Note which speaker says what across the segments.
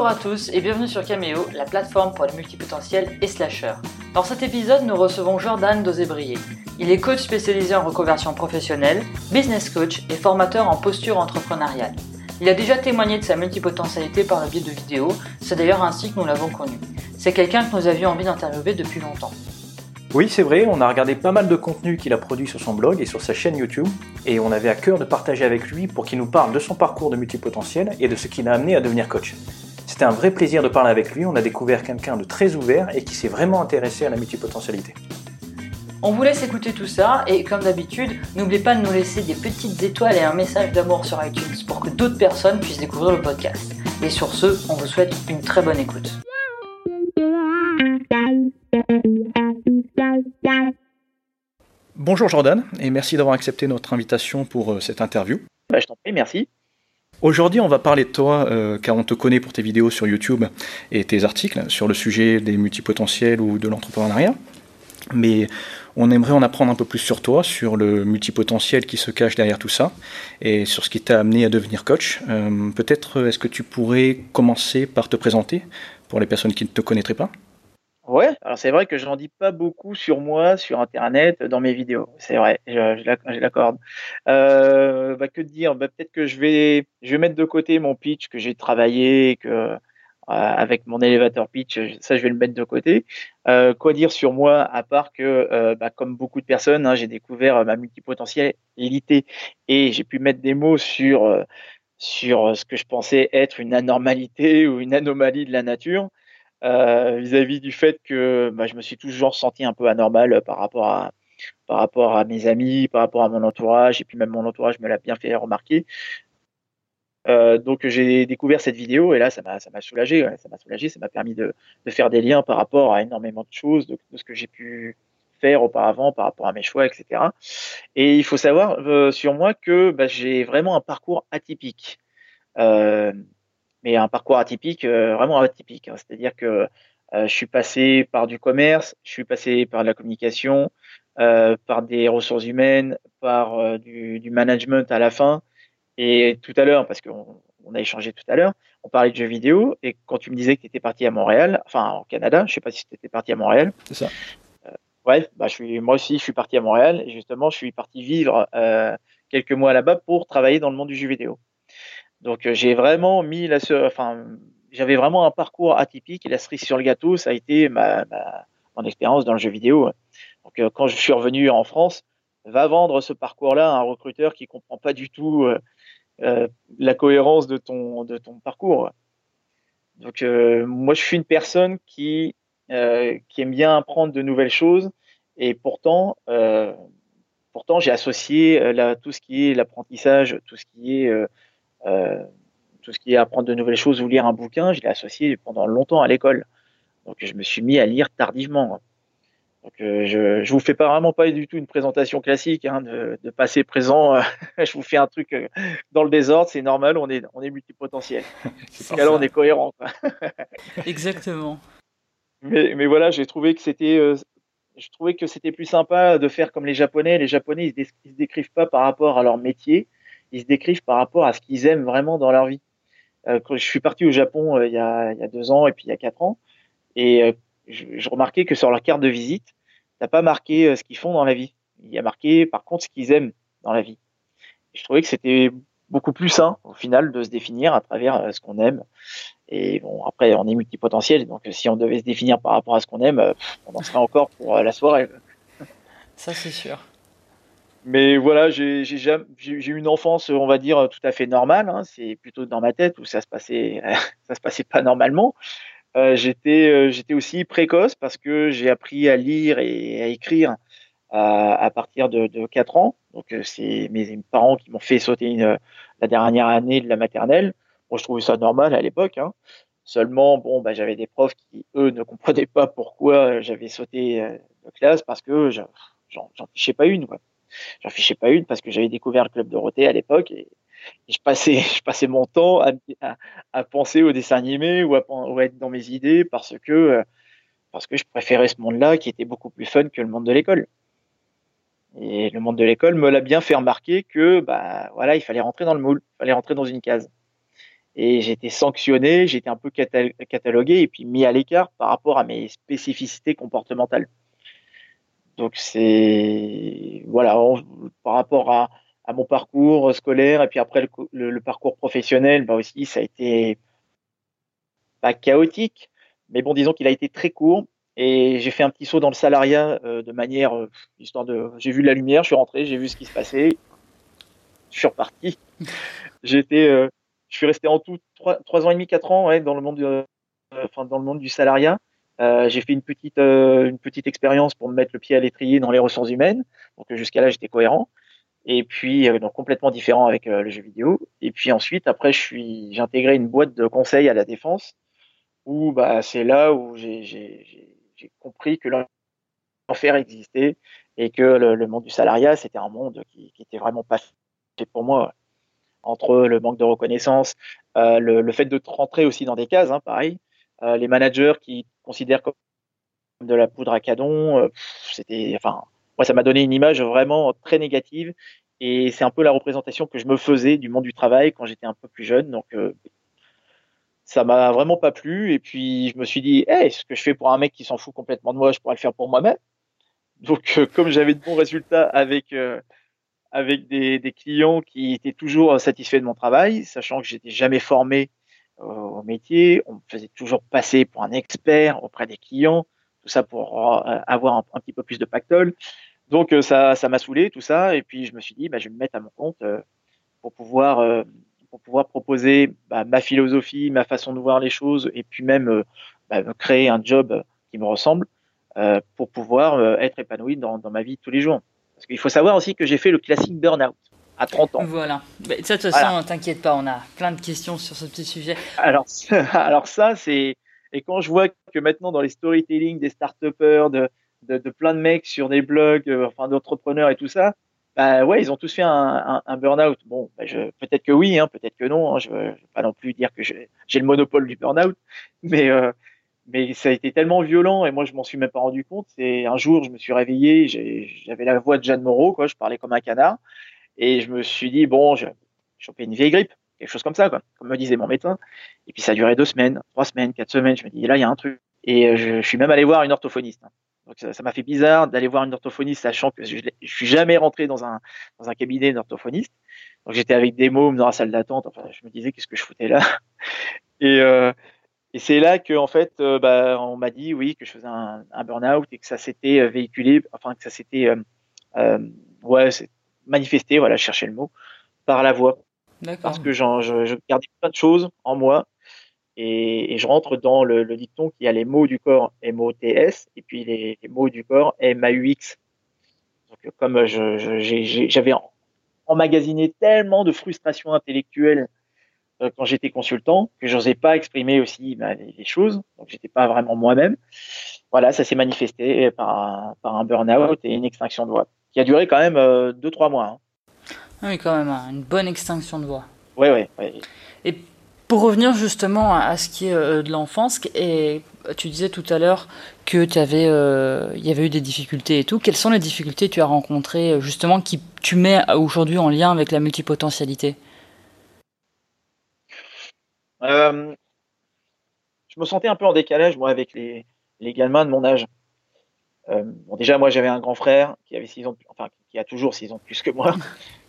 Speaker 1: Bonjour à tous et bienvenue sur Cameo, la plateforme pour les multipotentiels et slasheurs. Dans cet épisode, nous recevons Jordan Dozébrier. Il est coach spécialisé en reconversion professionnelle, business coach et formateur en posture entrepreneuriale. Il a déjà témoigné de sa multipotentialité par le biais de vidéos, c'est d'ailleurs ainsi que nous l'avons connu. C'est quelqu'un que nous avions envie d'interviewer depuis longtemps.
Speaker 2: Oui, c'est vrai, on a regardé pas mal de contenu qu'il a produit sur son blog et sur sa chaîne YouTube, et on avait à cœur de partager avec lui pour qu'il nous parle de son parcours de multipotentiel et de ce qui l'a amené à devenir coach. C'était un vrai plaisir de parler avec lui, on a découvert quelqu'un de très ouvert et qui s'est vraiment intéressé à la multipotentialité.
Speaker 1: On vous laisse écouter tout ça et comme d'habitude, n'oubliez pas de nous laisser des petites étoiles et un message d'amour sur iTunes pour que d'autres personnes puissent découvrir le podcast. Et sur ce, on vous souhaite une très bonne écoute.
Speaker 2: Bonjour Jordan, et merci d'avoir accepté notre invitation pour cette interview.
Speaker 3: Je t'en prie, merci.
Speaker 2: Aujourd'hui, on va parler de toi, car on te connaît pour tes vidéos sur YouTube et tes articles sur le sujet des multipotentiels ou de l'entrepreneuriat. Mais on aimerait en apprendre un peu plus sur toi, sur le multipotentiel qui se cache derrière tout ça, et sur ce qui t'a amené à devenir coach. Peut-être, est-ce que tu pourrais commencer par te présenter, pour les personnes qui ne te connaîtraient pas ?
Speaker 3: Ouais, alors c'est vrai que j'en dis pas beaucoup sur moi, sur Internet, dans mes vidéos. C'est vrai, je l'accorde. Que dire? Peut-être que je vais mettre de côté mon pitch que j'ai travaillé, avec mon elevator pitch, ça je vais le mettre de côté. Quoi dire sur moi à part que, comme beaucoup de personnes, hein, j'ai découvert ma multipotentialité et j'ai pu mettre des mots sur ce que je pensais être une anormalité ou une anomalie de la nature. Vis-à-vis du fait que je me suis toujours senti un peu anormal par rapport à mes amis, par rapport à mon entourage, et puis même mon entourage me l'a bien fait remarquer. Donc j'ai découvert cette vidéo et là ça m'a soulagé, ouais, ça m'a permis de faire des liens par rapport à énormément de choses, de ce que j'ai pu faire auparavant par rapport à mes choix, etc. Et il faut savoir sur moi que j'ai vraiment un parcours atypique. Mais un parcours atypique, vraiment atypique, hein. C'est-à-dire que je suis passé par du commerce, je suis passé par de la communication, par des ressources humaines, par du management à la fin. Et tout à l'heure, parce qu'on a échangé tout à l'heure, on parlait de jeux vidéo. Et quand tu me disais que tu étais parti à Montréal, enfin au Canada, je ne sais pas si tu étais parti à Montréal.
Speaker 2: C'est ça.
Speaker 3: Ouais, moi aussi, je suis parti à Montréal. Et justement, je suis parti vivre quelques mois là-bas pour travailler dans le monde du jeu vidéo. Donc j'ai vraiment j'avais vraiment un parcours atypique et la cerise sur le gâteau, ça a été mon expérience dans le jeu vidéo. Donc quand je suis revenu en France, va vendre ce parcours-là à un recruteur qui comprend pas du tout la cohérence de ton parcours. Donc moi je suis une personne qui aime bien apprendre de nouvelles choses et pourtant j'ai associé tout ce qui est l'apprentissage, euh, tout ce qui est apprendre de nouvelles choses ou lire un bouquin, je l'ai associé pendant longtemps à l'école. Donc je me suis mis à lire tardivement. Donc je vous fais pas vraiment pas du tout une présentation classique, hein, de passé présent. Je vous fais un truc dans le désordre, c'est normal, on est multipotentiel.
Speaker 1: C'est
Speaker 3: Alors
Speaker 1: ça.
Speaker 3: on est cohérent, quoi.
Speaker 1: Exactement.
Speaker 3: Mais voilà, je trouvais que c'était plus sympa de faire comme les Japonais. Les Japonais, ils se décrivent pas par rapport à leur métier, ils se décrivent par rapport à ce qu'ils aiment vraiment dans leur vie. Quand je suis parti au Japon il y a 2 ans et puis il y a 4 ans, et je remarquais que sur leur carte de visite, t'as pas marqué ce qu'ils font dans la vie. Il y a marqué par contre ce qu'ils aiment dans la vie. Et je trouvais que c'était beaucoup plus sain au final de se définir à travers ce qu'on aime. Et bon, après on est multipotentiel, donc si on devait se définir par rapport à ce qu'on aime, on en serait encore pour la soirée.
Speaker 1: Ça c'est sûr.
Speaker 3: Mais voilà, j'ai eu une enfance, on va dire, tout à fait normale, hein. C'est plutôt dans ma tête où ça se passait, ça se passait pas normalement. J'étais aussi précoce parce que j'ai appris à lire et à écrire à partir de 4 ans. Donc, c'est mes parents qui m'ont fait sauter la dernière année de la maternelle. Moi, je trouvais ça normal à l'époque, hein. Seulement, bon, j'avais des profs qui, eux, ne comprenaient pas pourquoi j'avais sauté de classe parce que j'en fichais pas une, quoi. J'en fichais pas une parce que j'avais découvert le club Dorothée à l'époque et je passais mon temps à penser aux dessins animés ou à être dans mes idées parce que je préférais ce monde-là qui était beaucoup plus fun que le monde de l'école. Et le monde de l'école me l'a bien fait remarquer que voilà, il fallait rentrer dans le moule, il fallait rentrer dans une case. Et j'ai été sanctionné, j'ai été un peu catalogué et puis mis à l'écart par rapport à mes spécificités comportementales. Donc c'est voilà, par rapport à mon parcours scolaire et puis après le parcours professionnel, bah aussi ça a été pas chaotique, mais bon, disons qu'il a été très court. Et j'ai fait un petit saut dans le salariat de manière, histoire de, j'ai vu la lumière, je suis rentré, j'ai vu ce qui se passait, je suis reparti. J'étais, je suis resté en tout 3 ans et demi, 4 ans, ouais, dans le monde, enfin dans le monde du salariat. J'ai fait une petite expérience pour me mettre le pied à l'étrier dans les ressources humaines. Donc jusqu'à là, j'étais cohérent. Et puis donc complètement différent avec le jeu vidéo. Et puis ensuite, après, j'ai intégré une boîte de conseil à la défense où bah, c'est là où j'ai compris que l'enfer existait et que le monde du salariat, c'était un monde qui était vraiment pas fait pour moi. Entre le manque de reconnaissance, le fait de rentrer aussi dans des cases, hein, pareil, les managers qui considèrent comme de la poudre à canon, c'était, enfin, moi, ça m'a donné une image vraiment très négative. Et c'est un peu la représentation que je me faisais du monde du travail quand j'étais un peu plus jeune. Donc, ça m'a vraiment pas plu. Et puis, je me suis dit, hey, ce que je fais pour un mec qui s'en fout complètement de moi, je pourrais le faire pour moi-même. Donc, comme j'avais de bons résultats avec des clients qui étaient toujours satisfaits de mon travail, sachant que j'étais jamais formé au métier, on me faisait toujours passer pour un expert auprès des clients, tout ça pour avoir un petit peu plus de pactole. Donc, ça m'a saoulé, tout ça. Et puis, je me suis dit, bah, je vais me mettre à mon compte pour pouvoir, euh, pour pouvoir proposer bah, ma philosophie, ma façon de voir les choses, et puis même bah, me créer un job qui me ressemble pour pouvoir être épanoui dans ma vie de tous les jours. Parce qu'il faut savoir aussi que j'ai fait le classique burn-out à 30 ans.
Speaker 1: Voilà. Bah, ça, de toute
Speaker 3: Voilà.
Speaker 1: façon, t'inquiète pas, on a plein de questions sur ce petit sujet.
Speaker 3: Alors, alors ça, c'est... Et quand je vois que maintenant dans les storytelling des start-upers, de plein de mecs sur des blogs, enfin d'entrepreneurs et tout ça, bah ouais, ils ont tous fait un burn-out. Bon, bah peut-être que oui, hein, peut-être que non. Hein, je ne veux pas non plus dire que j'ai le monopole du burn-out, mais, euh, mais ça a été tellement violent et moi je m'en suis même pas rendu compte. C'est un jour, je me suis réveillé, j'avais la voix de Jeanne Moreau, quoi, je parlais comme un canard. Et je me suis dit, bon, j'ai chopé une vieille grippe, quelque chose comme ça, quoi, comme me disait mon médecin. Et puis ça a duré 2 semaines, 3 semaines, 4 semaines. Je me dis, là, il y a un truc. Et je suis même allé voir une orthophoniste. Hein. Donc ça m'a fait bizarre d'aller voir une orthophoniste, sachant que je suis jamais rentré dans un cabinet d'orthophoniste. Donc j'étais avec des mômes dans la salle d'attente. Enfin, je me disais, qu'est-ce que je foutais là? Et, euh, et c'est là que, en fait, bah, on m'a dit, oui, que je faisais un burn-out et que ça s'était véhiculé, enfin, que ça s'était, euh, ouais, manifesté, voilà, je cherchais le mot par la voix,
Speaker 1: D'accord.
Speaker 3: parce que je gardais plein de choses en moi et je rentre dans le dicton qui a les mots du corps MOTS et puis les mots du corps MAUX. Donc, comme j'avais emmagasiné tellement de frustration intellectuelle quand j'étais consultant que j'osais pas exprimer aussi bah, les choses, donc j'étais pas vraiment moi-même. Voilà, ça s'est manifesté par un burn-out et une extinction de voix qui a duré quand même 2-3 mois. Hein.
Speaker 1: Ah oui, quand même, hein, une bonne extinction de voix.
Speaker 3: Ouais, ouais, ouais.
Speaker 1: Et pour revenir justement à ce qui est de l'enfance, et tu disais tout à l'heure que il y avait eu des difficultés et tout. Quelles sont les difficultés que tu as rencontrées justement qui tu mets aujourd'hui en lien avec la multipotentialité?
Speaker 3: Euh, je me sentais un peu en décalage, moi, avec les gamins de mon âge. Bon, déjà, moi, j'avais un grand frère qui avait 6 ans, enfin, qui a toujours 6 ans de plus que moi.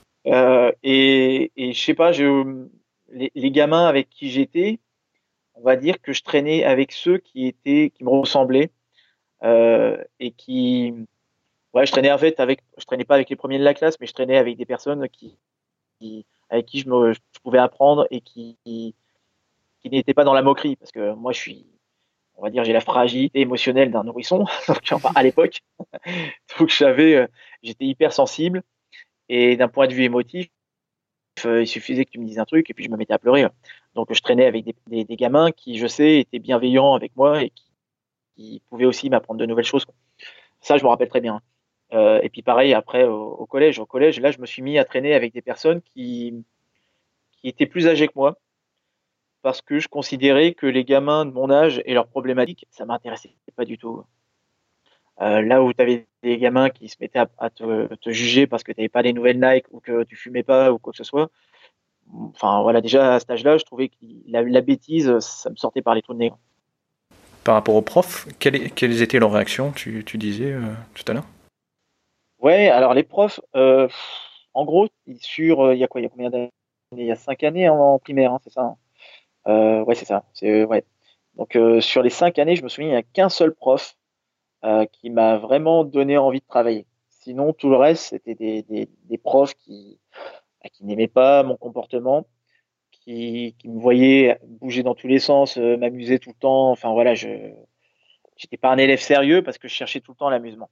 Speaker 3: Et je sais pas, les gamins avec qui j'étais, on va dire que je traînais avec ceux qui me ressemblaient et ouais, je traînais pas avec les premiers de la classe, mais je traînais avec des personnes avec qui je pouvais apprendre et qui n'étaient pas dans la moquerie, parce que moi, on va dire, j'ai la fragilité émotionnelle d'un nourrisson, donc, enfin, à l'époque, donc j'étais hyper sensible et d'un point de vue émotif. Il suffisait que tu me dises un truc et puis je me mettais à pleurer. Donc je traînais avec des gamins qui, je sais, étaient bienveillants avec moi et qui pouvaient aussi m'apprendre de nouvelles choses. Quoi. Ça, je me rappelle très bien. Et puis pareil, après, au collège. Au collège, là, je me suis mis à traîner avec des personnes qui étaient plus âgées que moi parce que je considérais que les gamins de mon âge et leurs problématiques, ça m'intéressait pas du tout. Là où tu avais des gamins qui se mettaient à te juger parce que tu n'avais pas les nouvelles Nike ou que tu fumais pas ou quoi que ce soit, enfin voilà, déjà à cet âge-là, je trouvais que la bêtise, ça me sortait par les trous de nez.
Speaker 2: Par rapport aux profs, quelles étaient leurs réactions, tu disais tout à l'heure?
Speaker 3: Ouais, alors les profs, en gros, il y a quoi, il y a combien d'années? Il y a 5 années en primaire, hein, c'est ça, hein. Ouais, c'est ça. Ouais. Donc sur les 5 années, je me souviens, il n'y a qu'un seul prof qui m'a vraiment donné envie de travailler. Sinon, tout le reste, c'était des profs qui n'aimaient pas mon comportement, qui me voyaient bouger dans tous les sens, m'amuser tout le temps. Enfin voilà, je n'étais pas un élève sérieux parce que je cherchais tout le temps l'amusement.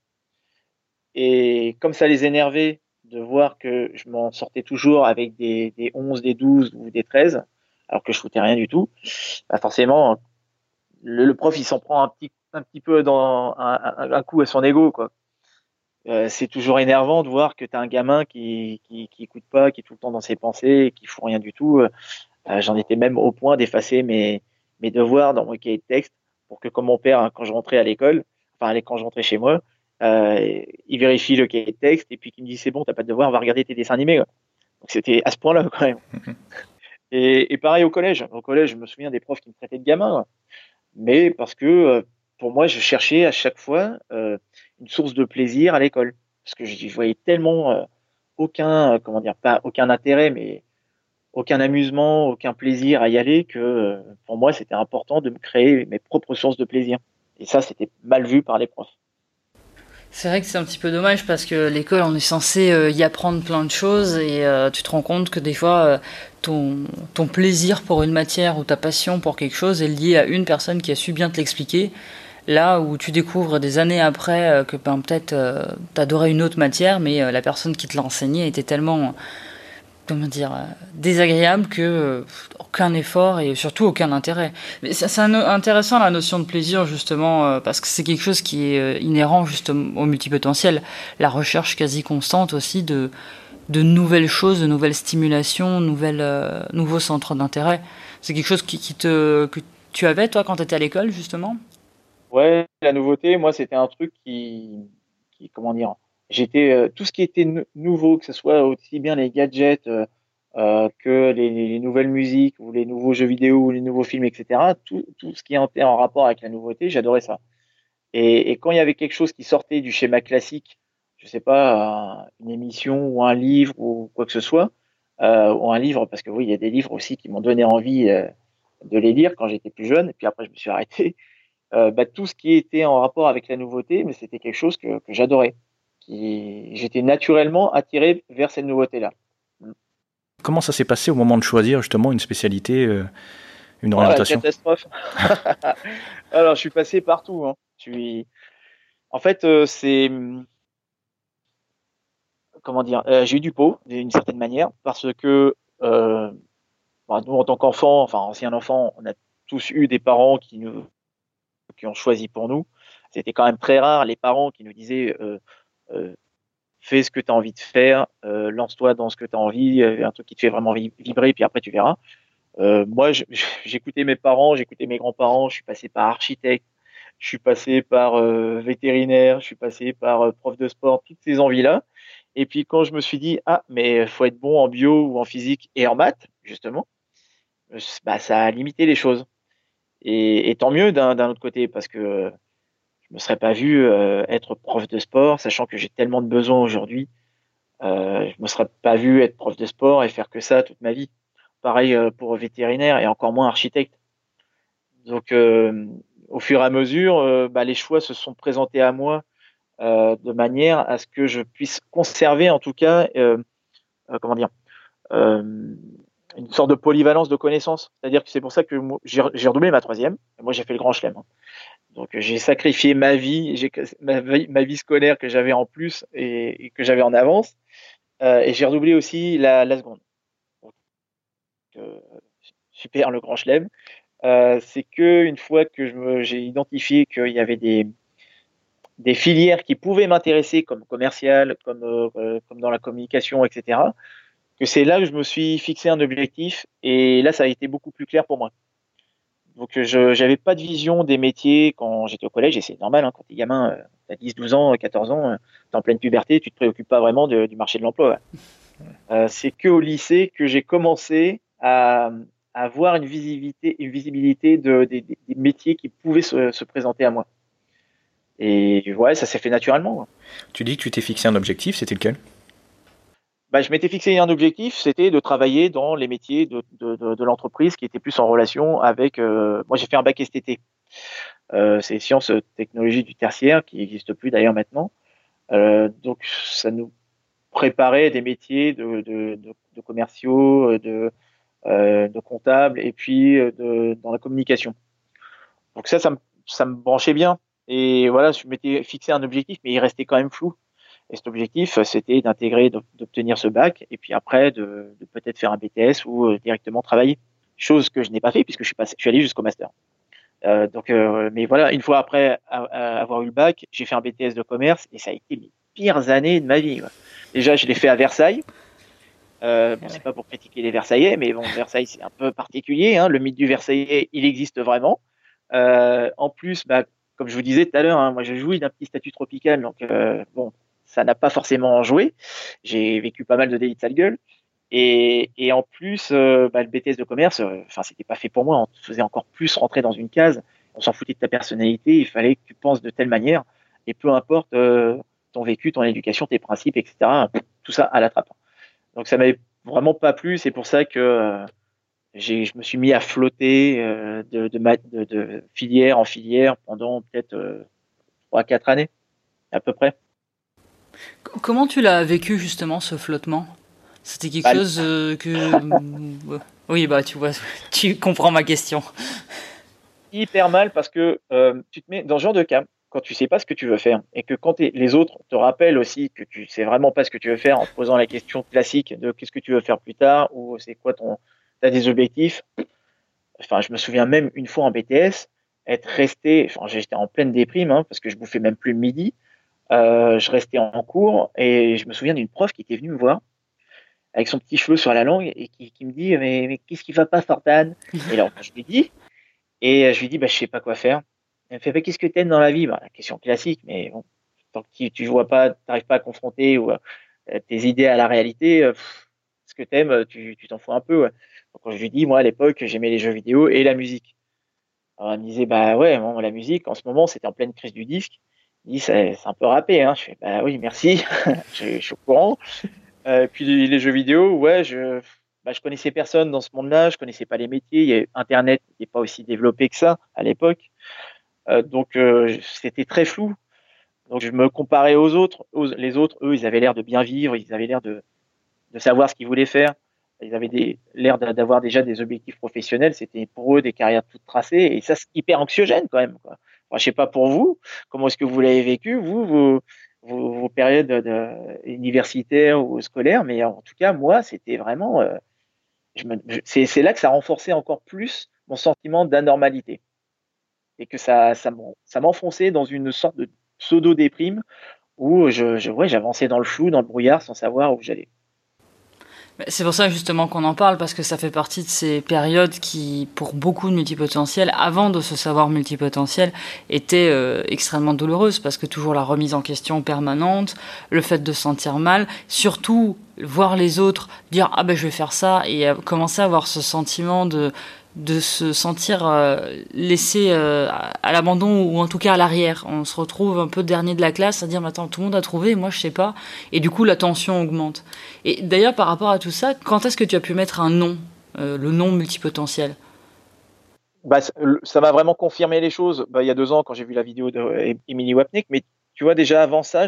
Speaker 3: Et comme ça les énervait de voir que je m'en sortais toujours avec des 11, des 12 ou des 13, alors que je foutais rien du tout, bah forcément, le prof, il s'en prend un petit peu dans un coup à son ego, quoi. C'est toujours énervant de voir que tu as un gamin qui écoute pas, qui est tout le temps dans ses pensées, qui fout rien du tout. J'en étais même au point d'effacer mes devoirs dans mon cahier de texte pour que, comme mon père, hein, quand je rentrais à l'école, enfin, quand je rentrais chez moi, il vérifie le cahier de texte et puis qu'il me dit c'est bon, t'as pas de devoir, on va regarder tes dessins animés, quoi. Donc c'était à ce point-là quand même. Et pareil au collège. Au collège, je me souviens des profs qui me traitaient de gamin, quoi. Mais parce que pour moi, je cherchais à chaque fois une source de plaisir à l'école. Parce que je voyais tellement aucun, comment dire, pas aucun intérêt, mais aucun amusement, aucun plaisir à y aller que pour moi, c'était important de me créer mes propres sources de plaisir. Et ça, c'était mal vu par les profs.
Speaker 1: C'est vrai que c'est un petit peu dommage parce que l'école, on est censé y apprendre plein de choses et tu te rends compte que des fois, ton plaisir pour une matière ou ta passion pour quelque chose est lié à une personne qui a su bien te l'expliquer. Là où tu découvres des années après que ben, peut-être t'adorais une autre matière, mais la personne qui te l'a enseignée était tellement comment dire, désagréable que aucun effort et surtout aucun intérêt. Mais c'est intéressant la notion de plaisir justement parce que c'est quelque chose qui est inhérent justement au multipotentiel. La recherche quasi constante aussi de nouvelles choses, de nouvelles stimulations, nouveaux centres d'intérêt. C'est quelque chose que tu avais toi quand tu étais à l'école justement.
Speaker 3: Ouais, la nouveauté, moi, c'était un truc comment dire, j'étais tout ce qui était nouveau, que ce soit aussi bien les gadgets que les nouvelles musiques ou les nouveaux jeux vidéo ou les nouveaux films, etc. Tout ce qui était en rapport avec la nouveauté, j'adorais ça. Et quand il y avait quelque chose qui sortait du schéma classique, je sais pas, une émission ou un livre ou quoi que ce soit, ou un livre, parce que oui, il y a des livres aussi qui m'ont donné envie de les lire quand j'étais plus jeune, et puis après je me suis arrêté. Bah, tout ce qui était en rapport avec la nouveauté, mais c'était quelque chose que j'adorais. J'étais naturellement attiré vers cette nouveauté-là.
Speaker 2: Comment ça s'est passé au moment de choisir justement une spécialité, une
Speaker 3: Oh, la
Speaker 2: orientation?
Speaker 3: catastrophe. Alors, je suis passé partout, hein. En fait, comment dire, j'ai eu du pot d'une certaine manière parce que bah, nous, en tant qu'enfants, enfin anciens enfants, on a tous eu des parents qui ont choisi pour nous. C'était quand même très rare les parents qui nous disaient euh, fais ce que tu as envie de faire, lance-toi dans ce que tu as envie, un truc qui te fait vraiment vibrer, puis après tu verras. Moi, j'écoutais mes parents, j'écoutais mes grands-parents, je suis passé par architecte, je suis passé par vétérinaire, je suis passé par prof de sport, toutes ces envies-là. Et puis quand je me suis dit, ah, mais faut être bon en bio ou en physique et en maths, justement, bah, ça a limité les choses. Et tant mieux d'un autre côté, parce que je me serais pas vu être prof de sport, sachant que j'ai tellement de besoins aujourd'hui. Je me serais pas vu être prof de sport et faire que ça toute ma vie. Pareil pour vétérinaire et encore moins architecte. Donc, au fur et à mesure, bah, les choix se sont présentés à moi de manière à ce que je puisse conserver, en tout cas, comment dire, euh, une sorte de polyvalence de connaissances. C'est-à-dire que c'est pour ça que j'ai redoublé ma troisième. Et moi, j'ai fait le grand chelem, hein. Donc, j'ai sacrifié ma vie scolaire que j'avais en plus et que j'avais en avance. Et j'ai redoublé aussi la seconde. Donc, euh, super, le grand chelem. C'est que une fois que j'ai identifié qu'il y avait des filières qui pouvaient m'intéresser, comme commercial, comme dans la communication, etc., que c'est là que je me suis fixé un objectif. Et là, ça a été beaucoup plus clair pour moi. Donc, je n'avais pas de vision des métiers quand j'étais au collège, et c'est normal, hein, quand tu es gamin, tu as 10, 12 ans, 14 ans, tu es en pleine puberté, tu ne te préoccupes pas vraiment du marché de l'emploi. Ouais. C'est qu'au lycée que j'ai commencé à avoir une visibilité des métiers qui pouvaient se présenter à moi. Et ouais, ça s'est fait naturellement, quoi.
Speaker 2: Tu dis que tu t'es fixé un objectif, c'était lequel?
Speaker 3: Bah, je m'étais fixé un objectif, c'était de travailler dans les métiers de l'entreprise qui étaient plus en relation avec. Moi, j'ai fait un bac STT. C'est sciences technologies du tertiaire qui n'existe plus d'ailleurs maintenant. Donc, ça nous préparait des métiers de commerciaux, de comptables et puis dans la communication. Donc ça me branchait bien. Et voilà, je m'étais fixé un objectif, mais il restait quand même flou. Et cet objectif, c'était d'intégrer, d'obtenir ce bac, et puis après de peut-être faire un BTS ou directement travailler. Chose que je n'ai pas fait puisque je suis allé jusqu'au master. Mais voilà, une fois après avoir eu le bac, j'ai fait un BTS de commerce et ça a été les pires années de ma vie, quoi. Déjà, je l'ai fait à Versailles. Bon, c'est pas pour critiquer les Versaillais, mais bon, Versailles, c'est un peu particulier, hein. Le mythe du Versaillais, il existe vraiment. En plus, bah, comme je vous disais tout à l'heure, hein, moi, je jouis d'un petit statut tropical, donc bon, ça n'a pas forcément joué. J'ai vécu pas mal de délits de sale gueule. Et en plus, bah, le BTS de commerce, enfin, c'était pas fait pour moi. On te faisait encore plus rentrer dans une case. On s'en foutait de ta personnalité. Il fallait que tu penses de telle manière. Et peu importe ton vécu, ton éducation, tes principes, etc. Tout ça à la trappe. Donc ça m'avait vraiment pas plu. C'est pour ça que je me suis mis à flotter de filière en filière pendant peut-être 3-4 années, à peu près.
Speaker 1: Comment tu l'as vécu justement ce flottement? C'était quelque
Speaker 3: Bah,
Speaker 1: chose Oui, bah tu vois, tu comprends ma question.
Speaker 3: hyper mal parce que tu te mets dans ce genre de cas quand tu sais pas ce que tu veux faire et que quand les autres te rappellent aussi que tu sais vraiment pas ce que tu veux faire en te posant la question classique de qu'est-ce que tu veux faire plus tard ou c'est quoi t'as des objectifs. Enfin, je me souviens même une fois en BTS être resté, enfin j'étais en pleine déprime, hein, parce que je bouffais même plus le midi. Je restais en cours et je me souviens d'une prof qui était venue me voir avec son petit cheveu sur la langue et qui me dit mais qu'est-ce qui va pas, Fortan? Et alors je lui dis et je lui dis bah je sais pas quoi faire. Elle me fait bah, qu'est-ce que t'aimes dans la vie? Bah, la question classique, mais bon, tant que tu vois pas, t'arrives pas à confronter ou tes idées à la réalité, ce que t'aimes, tu t'en fous un peu, ouais. Donc quand je lui dis moi à l'époque j'aimais les jeux vidéo et la musique. Alors elle me disait bah ouais bon, la musique en ce moment c'était en pleine crise du disque. Il dit c'est un peu râpé, hein. Je fais bah oui merci, je suis au courant. Puis les jeux vidéo, ouais, je connaissais personne dans ce monde-là, je connaissais pas les métiers. Internet n'était pas aussi développé que ça à l'époque, donc c'était très flou. Donc je me comparais aux autres. Les autres, eux, ils avaient l'air de bien vivre, ils avaient l'air de savoir ce qu'ils voulaient faire. Ils avaient l'air d'avoir déjà des objectifs professionnels. C'était pour eux des carrières toutes tracées, et ça, c'est hyper anxiogène quand même, quoi. Enfin, je sais pas pour vous, comment est-ce que vous l'avez vécu, vous, vos périodes universitaires ou scolaires, mais en tout cas, moi, c'était vraiment. C'est là que ça renforçait encore plus mon sentiment d'anormalité et que ça m'enfonçait dans une sorte de pseudo-déprime où ouais, j'avançais dans le flou, dans le brouillard, sans savoir où j'allais.
Speaker 1: C'est pour ça justement qu'on en parle, parce que ça fait partie de ces périodes qui, pour beaucoup de multipotentiels, avant de se savoir multipotentiel, étaient extrêmement douloureuses, parce que toujours la remise en question permanente, le fait de se sentir mal, surtout voir les autres dire ah ben je vais faire ça, et commencer à avoir ce sentiment de se sentir laissé à l'abandon, ou en tout cas à l'arrière. On se retrouve un peu dernier de la classe à dire mais attends, tout le monde a trouvé, moi je sais pas, et du coup la tension augmente. Et d'ailleurs par rapport à tout ça, quand est-ce que tu as pu mettre un nom, le nom multipotentiel?
Speaker 3: Bah, ça m'a vraiment confirmé les choses, bah, il y a 2 ans quand j'ai vu la vidéo d'Emily Wapnick, mais tu vois déjà avant ça,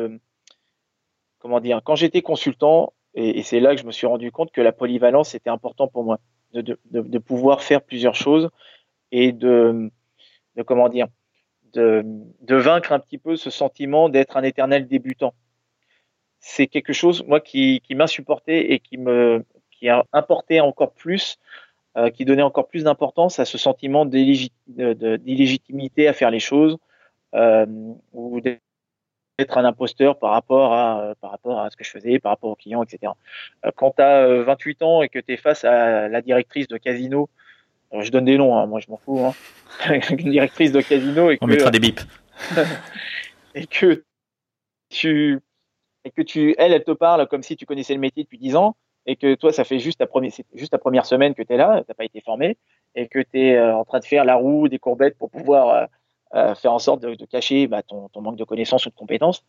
Speaker 3: comment dire, quand j'étais consultant, et c'est là que je me suis rendu compte que la polyvalence était important pour moi, de pouvoir faire plusieurs choses et comment dire, de vaincre un petit peu ce sentiment d'être un éternel débutant. C'est quelque chose, moi, qui m'insupportait et qui a importé encore plus, qui donnait encore plus d'importance à ce sentiment d'illégitimité à faire les choses, ou d'être un imposteur par rapport à ce que je faisais, par rapport aux clients, etc. Quand tu as 28 ans et que tu es face à la directrice de casino, je donne des noms, hein, moi je m'en fous, hein, une directrice de casino
Speaker 2: On mettra des bips.
Speaker 3: et que tu et que elle te parle comme si tu connaissais le métier depuis 10 ans, et que toi, ça fait c'est juste ta première semaine que tu es là, tu n'as pas été formé, et que tu es en train de faire la roue, des courbettes pour pouvoir faire en sorte de cacher ton manque de connaissances ou de compétences,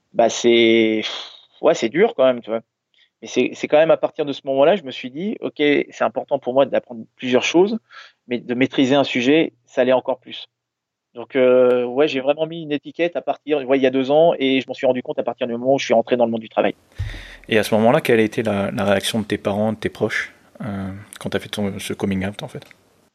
Speaker 3: c'est dur quand même, tu vois. Mais c'est quand même à partir de ce moment-là, je me suis dit, ok, c'est important pour moi d'apprendre plusieurs choses, mais de maîtriser un sujet, ça l'est encore plus. Donc, ouais, j'ai vraiment mis une étiquette à partir, il y a 2 ans, et je m'en suis rendu compte à partir du moment où je suis entré dans le monde du travail.
Speaker 2: Et à ce moment-là, quelle a été la réaction de tes parents, de tes proches, quand tu as fait ce coming out, en fait?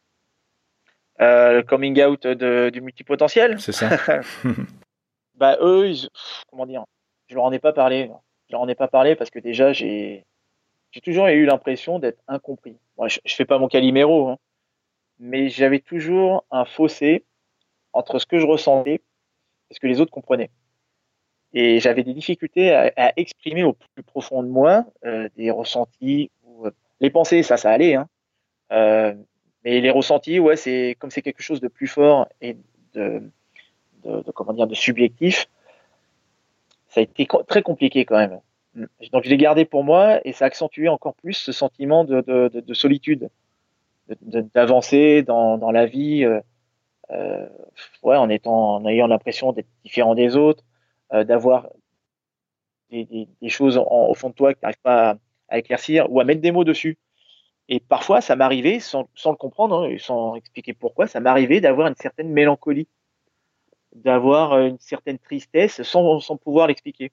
Speaker 3: Le coming out du multipotentiel,
Speaker 2: C'est ça.
Speaker 3: bah eux, comment dire, je leur en ai pas parlé. Je leur en ai pas parlé parce que déjà, j'ai toujours eu l'impression d'être incompris. Moi, je fais pas mon Calimero, hein, mais j'avais toujours un fossé entre ce que je ressentais et ce que les autres comprenaient. Et j'avais des difficultés à exprimer au plus profond de moi des ressentis. Les pensées, ça allait, hein. Euh, mais les ressentis, ouais, c'est quelque chose de plus fort et de, comment dire, de subjectif. Ça a été très compliqué quand même. Donc je l'ai gardé pour moi et ça a accentué encore plus ce sentiment de solitude, d'avancer dans la vie, ouais, en ayant l'impression d'être différent des autres, d'avoir des choses au fond de toi que tu n'arrives pas à éclaircir ou à mettre des mots dessus. Et parfois, ça m'arrivait, sans le comprendre, hein, et sans expliquer pourquoi, ça m'arrivait d'avoir une certaine mélancolie, d'avoir une certaine tristesse sans pouvoir l'expliquer.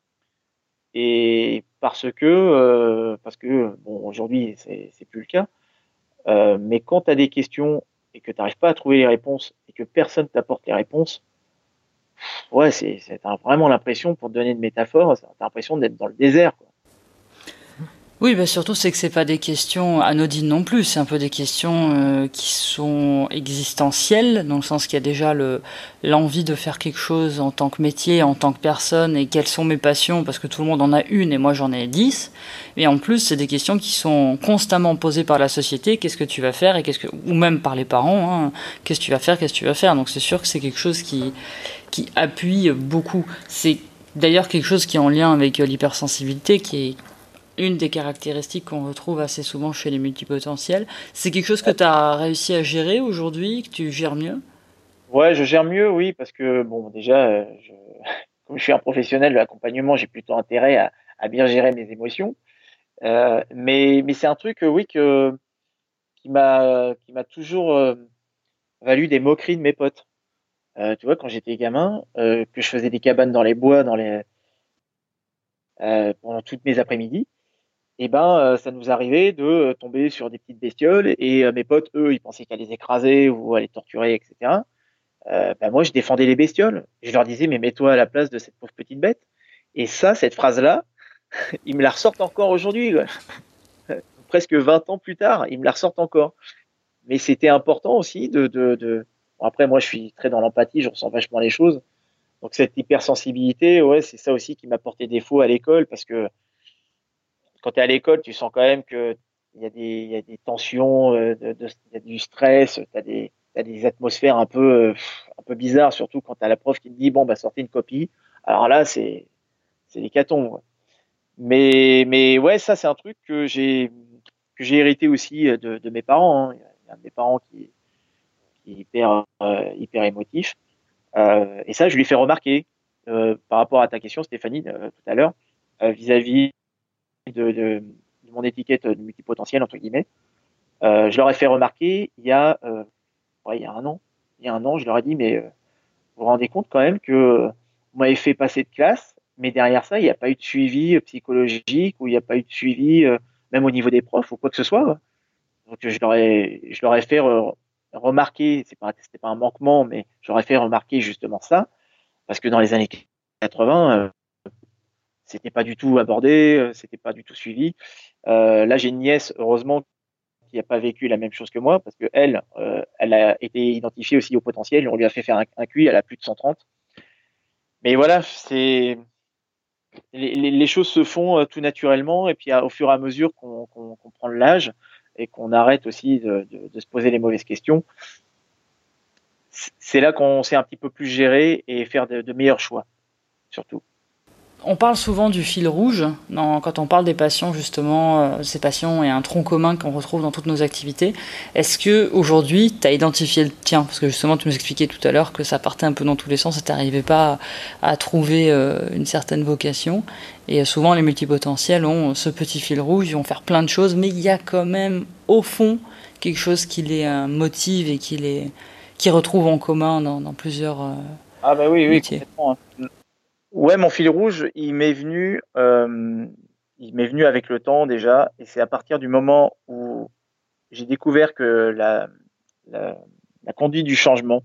Speaker 3: Et parce que bon, aujourd'hui, c'est plus le cas, mais quand tu as des questions et que tu n'arrives pas à trouver les réponses et que personne t'apporte les réponses, ouais, t'as vraiment l'impression, pour te donner une métaphore, t'as l'impression d'être dans le désert, quoi.
Speaker 1: Oui, bah surtout c'est que c'est pas des questions anodines non plus, c'est un peu des questions qui sont existentielles, dans le sens qu'il y a déjà l'envie de faire quelque chose en tant que métier, en tant que personne, et quelles sont mes passions, parce que tout le monde en a une et moi j'en ai 10. Et en plus, c'est des questions qui sont constamment posées par la société, qu'est-ce que tu vas faire, ou même par les parents, hein, qu'est-ce que tu vas faire, qu'est-ce que tu vas faire. Donc c'est sûr que c'est quelque chose qui appuie beaucoup. C'est d'ailleurs quelque chose qui est en lien avec l'hypersensibilité, qui est une des caractéristiques qu'on retrouve assez souvent chez les multipotentiels. C'est quelque chose que tu as réussi à gérer aujourd'hui, que tu gères mieux?
Speaker 3: Ouais, je gère mieux, oui, parce que bon, déjà, comme je suis un professionnel de l'accompagnement, j'ai plutôt intérêt à bien gérer mes émotions. Mais c'est un truc, oui, qui m'a toujours valu des moqueries de mes potes. Tu vois, quand j'étais gamin, que je faisais des cabanes dans les bois, pendant toutes mes après-midi, et ben, ça nous arrivait de tomber sur des petites bestioles, et mes potes, eux, ils pensaient qu'à les écraser ou à les torturer, etc. Ben moi, je défendais les bestioles. Je leur disais, mais mets-toi à la place de cette pauvre petite bête. Et ça, cette phrase-là, ils me la ressortent encore aujourd'hui, quoi. Presque 20 ans plus tard, ils me la ressortent encore. Mais c'était important aussi Bon, après, moi, je suis très dans l'empathie, je ressens vachement les choses. Donc, cette hypersensibilité, ouais, c'est ça aussi qui m'a porté défaut à l'école, parce que quand tu es à l'école, tu sens quand même que il y a des tensions, il y a du stress, t'as des atmosphères un peu bizarres, surtout quand tu as la prof qui te dit, bon, bah, sortez une copie. Alors là, c'est l'hécatombe, ouais. Mais ouais, ça, c'est un truc que j'ai hérité aussi de mes parents, hein. Il y a un de mes parents qui est hyper émotif. Et ça, je lui fais remarquer, par rapport à ta question, Stéphanie, tout à l'heure, vis-à-vis de mon étiquette de multipotentiel, entre guillemets. Je leur ai fait remarquer ouais, il y a un an. Il y a un an, je leur ai dit, mais vous vous rendez compte quand même que vous m'avez fait passer de classe, mais derrière ça, il n'y a pas eu de suivi psychologique, ou il n'y a pas eu de suivi, même au niveau des profs ou quoi que ce soit, ouais. Donc je leur ai fait remarquer, c'était pas un manquement, mais je leur ai fait remarquer justement ça, parce que dans les années 80, c'était pas du tout abordé, c'était pas du tout suivi. Là, j'ai une nièce, heureusement, qui n'a pas vécu la même chose que moi, parce que elle a été identifiée aussi au potentiel. On lui a fait faire un QI, elle a plus de 130. Mais voilà, les choses se font tout naturellement, et puis au fur et à mesure qu'on prend l'âge et qu'on arrête aussi de se poser les mauvaises questions, c'est là qu'on sait un petit peu plus gérer et faire de meilleurs choix, surtout.
Speaker 1: On parle souvent du fil rouge quand on parle des passions, justement, ces passions et un tronc commun qu'on retrouve dans toutes nos activités. Est-ce que aujourd'hui, tu as identifié le tien? Parce que justement, tu nous expliquais tout à l'heure que ça partait un peu dans tous les sens et tu n'arrivais pas à trouver une certaine vocation. Et souvent, les multipotentiels ont ce petit fil rouge, ils vont faire plein de choses, mais il y a quand même, au fond, quelque chose qui les motive et qui retrouvent en commun dans plusieurs
Speaker 3: Ah bah oui,
Speaker 1: métiers.
Speaker 3: complètement. Ouais, mon fil rouge, il m'est venu avec le temps déjà, et c'est à partir du moment où j'ai découvert que la, la conduite du changement,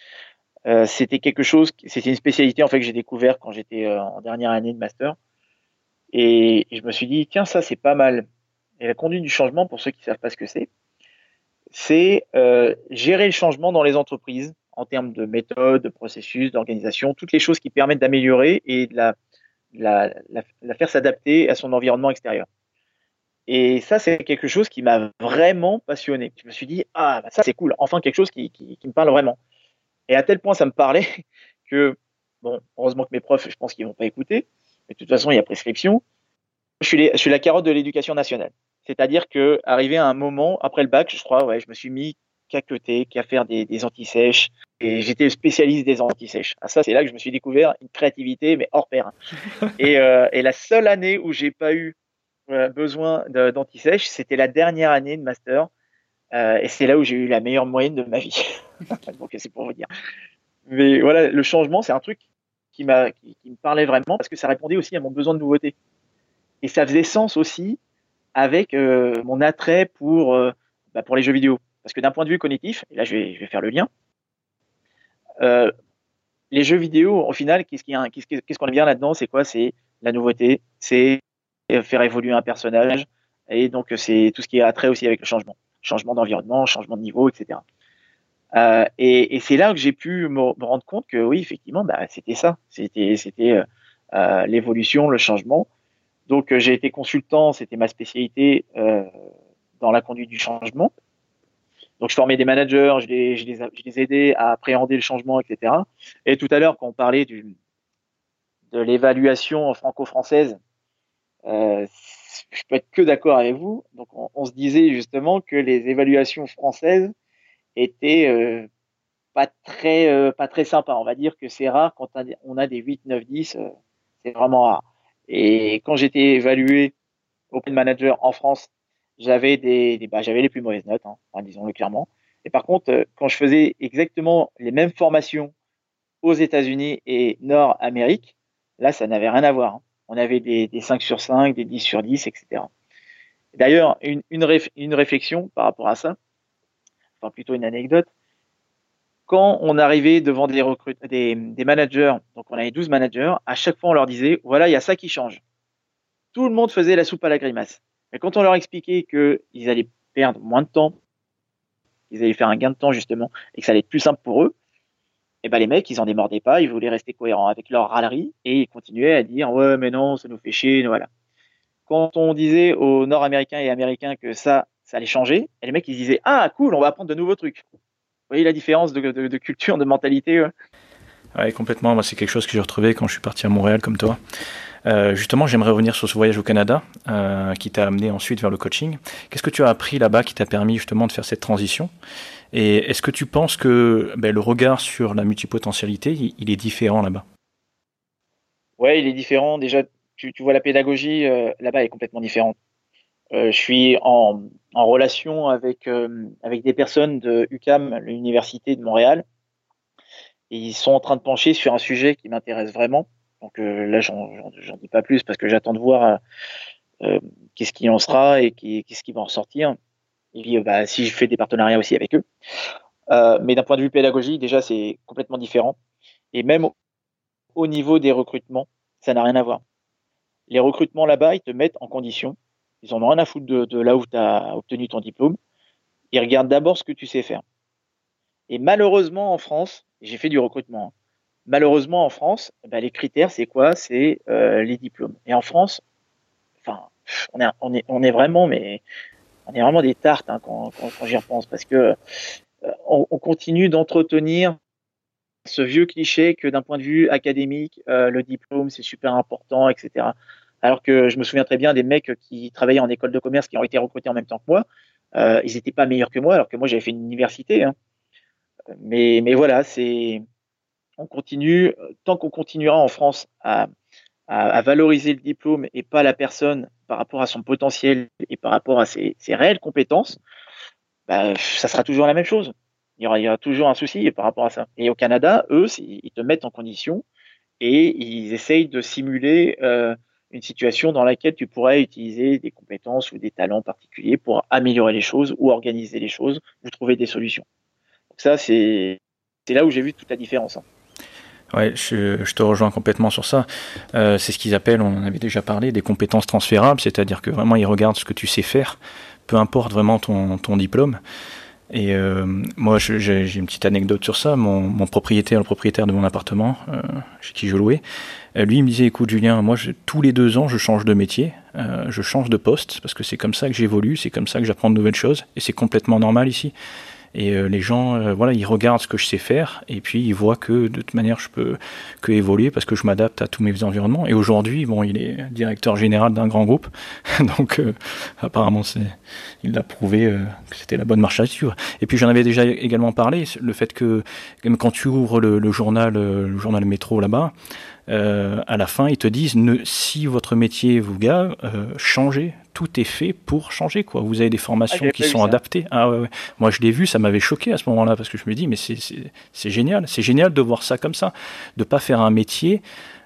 Speaker 3: c'était une spécialité en fait que j'ai découvert quand j'étais en dernière année de master, et je me suis dit tiens ça c'est pas mal. Et la conduite du changement, pour ceux qui savent pas ce que c'est gérer le changement dans les entreprises en termes de méthode, de processus, d'organisation, toutes les choses qui permettent d'améliorer et de la faire s'adapter à son environnement extérieur. Et ça, c'est quelque chose qui m'a vraiment passionné. Je me suis dit, ah, bah, ça c'est cool, enfin quelque chose qui me parle vraiment. Et à tel point ça me parlait que, bon, heureusement que mes profs, je pense qu'ils vont pas écouter, mais de toute façon, il y a prescription. Je suis la carotte de l'éducation nationale. C'est-à-dire que, arrivé à un moment, après le bac, je crois, ouais, je me suis mis qu'à côté, qu'à faire des anti-sèches. Et j'étais spécialiste des anti-sèches. Ah, ça, c'est là que je me suis découvert une créativité, mais hors pair. Et la seule année où j'ai pas eu besoin d'anti-sèche, c'était la dernière année de master. Et c'est là où j'ai eu la meilleure moyenne de ma vie. Donc, c'est pour vous dire. Mais voilà, le changement, c'est un truc qui me parlait vraiment parce que ça répondait aussi à mon besoin de nouveauté. Et ça faisait sens aussi avec mon attrait pour les jeux vidéo. Parce que d'un point de vue cognitif, et là je vais faire le lien, euh, les jeux vidéo, au final, qu'est-ce qu'on aime bien là-dedans? C'est quoi? C'est la nouveauté, c'est faire évoluer un personnage, et donc c'est tout ce qui est attrait aussi avec le changement. Changement d'environnement, changement de niveau, etc. Et c'est là que j'ai pu me rendre compte que oui, effectivement, bah, c'était ça. C'était l'évolution, le changement. Donc j'ai été consultant, c'était ma spécialité dans la conduite du changement. Donc je formais des managers, je les aidais à appréhender le changement, etc. Et tout à l'heure, quand on parlait de l'évaluation franco-française, je peux être que d'accord avec vous. Donc on se disait justement que les évaluations françaises étaient pas très sympas. On va dire que c'est rare quand on a des 8, 9, 10, c'est vraiment rare. Et quand j'étais évalué open manager en France, j'avais les plus mauvaises notes, hein, enfin, disons-le clairement. Et par contre, quand je faisais exactement les mêmes formations aux États-Unis et Nord-Amérique, là, ça n'avait rien à voir, hein. On avait des 5 sur 5, des 10 sur 10, etc. D'ailleurs, une réflexion par rapport à ça, enfin plutôt une anecdote, quand on arrivait devant des managers, donc on avait 12 managers, à chaque fois on leur disait, voilà, il y a ça qui change. Tout le monde faisait la soupe à la grimace. Mais quand on leur expliquait qu'ils allaient perdre moins de temps, qu'ils allaient faire un gain de temps justement, et que ça allait être plus simple pour eux, et ben les mecs, ils en démordaient pas, ils voulaient rester cohérents avec leur râlerie, et ils continuaient à dire ouais mais non, ça nous fait chier, voilà. Quand on disait aux Nord-Américains et Américains que ça allait changer, et les mecs ils disaient ah cool, on va apprendre de nouveaux trucs. Vous voyez la différence de culture, de mentalité, ouais.
Speaker 2: Ouais, complètement. Moi, c'est quelque chose que j'ai retrouvé quand je suis parti à Montréal, comme toi. Justement, j'aimerais revenir sur ce voyage au Canada qui t'a amené ensuite vers le coaching. Qu'est-ce que tu as appris là-bas qui t'a permis justement de faire cette transition? Et est-ce que tu penses que le regard sur la multipotentialité, il est différent là-bas?
Speaker 3: Ouais, il est différent. Déjà, tu vois la pédagogie là-bas est complètement différente. Je suis en relation avec des personnes de UQAM, l'université de Montréal, et ils sont en train de pencher sur un sujet qui m'intéresse vraiment. Donc là, j'en dis pas plus parce que j'attends de voir qu'est-ce qui en sera et qu'est-ce qui va en sortir. Et puis, bah, si je fais des partenariats aussi avec eux. Mais d'un point de vue pédagogique, déjà, c'est complètement différent. Et même au niveau des recrutements, ça n'a rien à voir. Les recrutements là-bas, ils te mettent en condition. Ils en ont rien à foutre de là où tu as obtenu ton diplôme. Ils regardent d'abord ce que tu sais faire. Et malheureusement, en France, j'ai fait du recrutement, hein. Malheureusement, en France, bah, les critères, c'est quoi? C'est les diplômes. Et en France, enfin, on est vraiment, mais on est vraiment des tartes, hein, quand j'y repense, parce que on continue d'entretenir ce vieux cliché que d'un point de vue académique, le diplôme, c'est super important, etc. Alors que je me souviens très bien des mecs qui travaillaient en école de commerce, qui ont été recrutés en même temps que moi. Ils n'étaient pas meilleurs que moi, alors que moi, j'avais fait une université. Hein. Mais voilà, on continue, tant qu'on continuera en France à valoriser le diplôme et pas la personne par rapport à son potentiel et par rapport à ses réelles compétences, bah, ça sera toujours la même chose. Il y aura toujours un souci par rapport à ça. Et au Canada, eux, ils te mettent en condition et ils essayent de simuler une situation dans laquelle tu pourrais utiliser des compétences ou des talents particuliers pour améliorer les choses ou organiser les choses ou trouver des solutions. Donc ça, c'est là où j'ai vu toute la différence. Hein.
Speaker 2: Ouais, je te rejoins complètement sur ça. C'est ce qu'ils appellent, on en avait déjà parlé, des compétences transférables, c'est-à-dire que vraiment ils regardent ce que tu sais faire, peu importe vraiment ton diplôme. Et moi, j'ai une petite anecdote sur ça. Mon propriétaire, le propriétaire de mon appartement, chez qui je louais, lui, il me disait, écoute Julien, moi, tous les 2 ans, je change de métier, je change de poste, parce que c'est comme ça que j'évolue, c'est comme ça que j'apprends de nouvelles choses, et c'est complètement normal ici. Et les gens, voilà, ils regardent ce que je sais faire, et puis ils voient que de toute manière, je peux que évoluer parce que je m'adapte à tous mes environnements. Et aujourd'hui, bon, il est directeur général d'un grand groupe, donc apparemment, il a prouvé que c'était la bonne marche à suivre. Et puis j'en avais déjà également parlé, le fait que même quand tu ouvres le journal Métro là-bas, à la fin, ils te disent si votre métier vous gave, changez. Tout est fait pour changer, quoi. Vous avez des formations qui sont adaptées. Ah ouais. Moi, je l'ai vu, ça m'avait choqué à ce moment-là parce que je me dis, mais c'est génial. C'est génial de voir ça comme ça, de pas faire un métier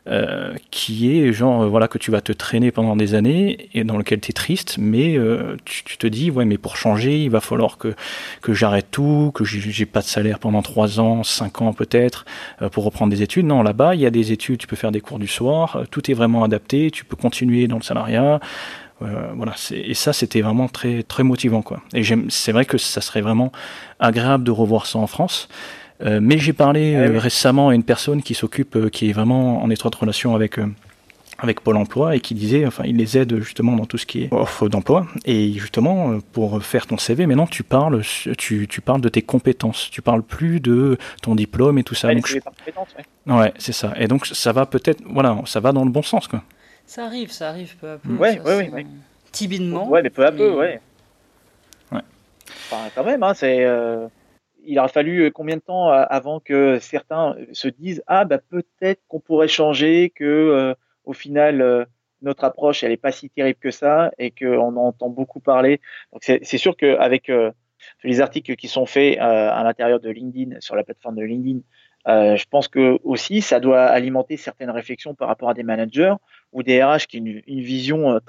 Speaker 2: qui est genre voilà que tu vas te traîner pendant des années et dans lequel tu es triste, mais tu te dis ouais, mais pour changer, il va falloir que j'arrête tout, que j'ai pas de salaire pendant 3 ans, 5 ans peut-être pour reprendre des études. Non, là-bas, il y a des études, tu peux faire des cours du soir, tout est vraiment adapté, tu peux continuer dans le salariat. Voilà, et ça c'était vraiment très très motivant, quoi. Et c'est vrai que ça serait vraiment agréable de revoir ça en France. Mais j'ai parlé récemment à une personne qui s'occupe, qui est vraiment en étroite relation avec Pôle Emploi et qui disait, enfin, il les aide justement dans tout ce qui est offre d'emploi. Et justement, pour faire ton CV, maintenant tu parles de tes compétences. Tu parles plus de ton diplôme et tout ça. Donc, ouais, c'est ça. Et donc ça va peut-être, voilà, ça va dans le bon sens, quoi.
Speaker 1: Ça arrive peu à peu.
Speaker 3: Ouais.
Speaker 1: Timidement.
Speaker 3: Ouais, mais peu à peu, ouais. Enfin, quand même, hein, il aura fallu combien de temps avant que certains se disent ah bah peut-être qu'on pourrait changer, que au final notre approche elle est pas si terrible que ça et qu'on en entend beaucoup parler. Donc c'est sûr qu'avec les articles qui sont faits à l'intérieur de LinkedIn, sur la plateforme de LinkedIn, je pense que aussi ça doit alimenter certaines réflexions par rapport à des managers ou des RH qui ont une vision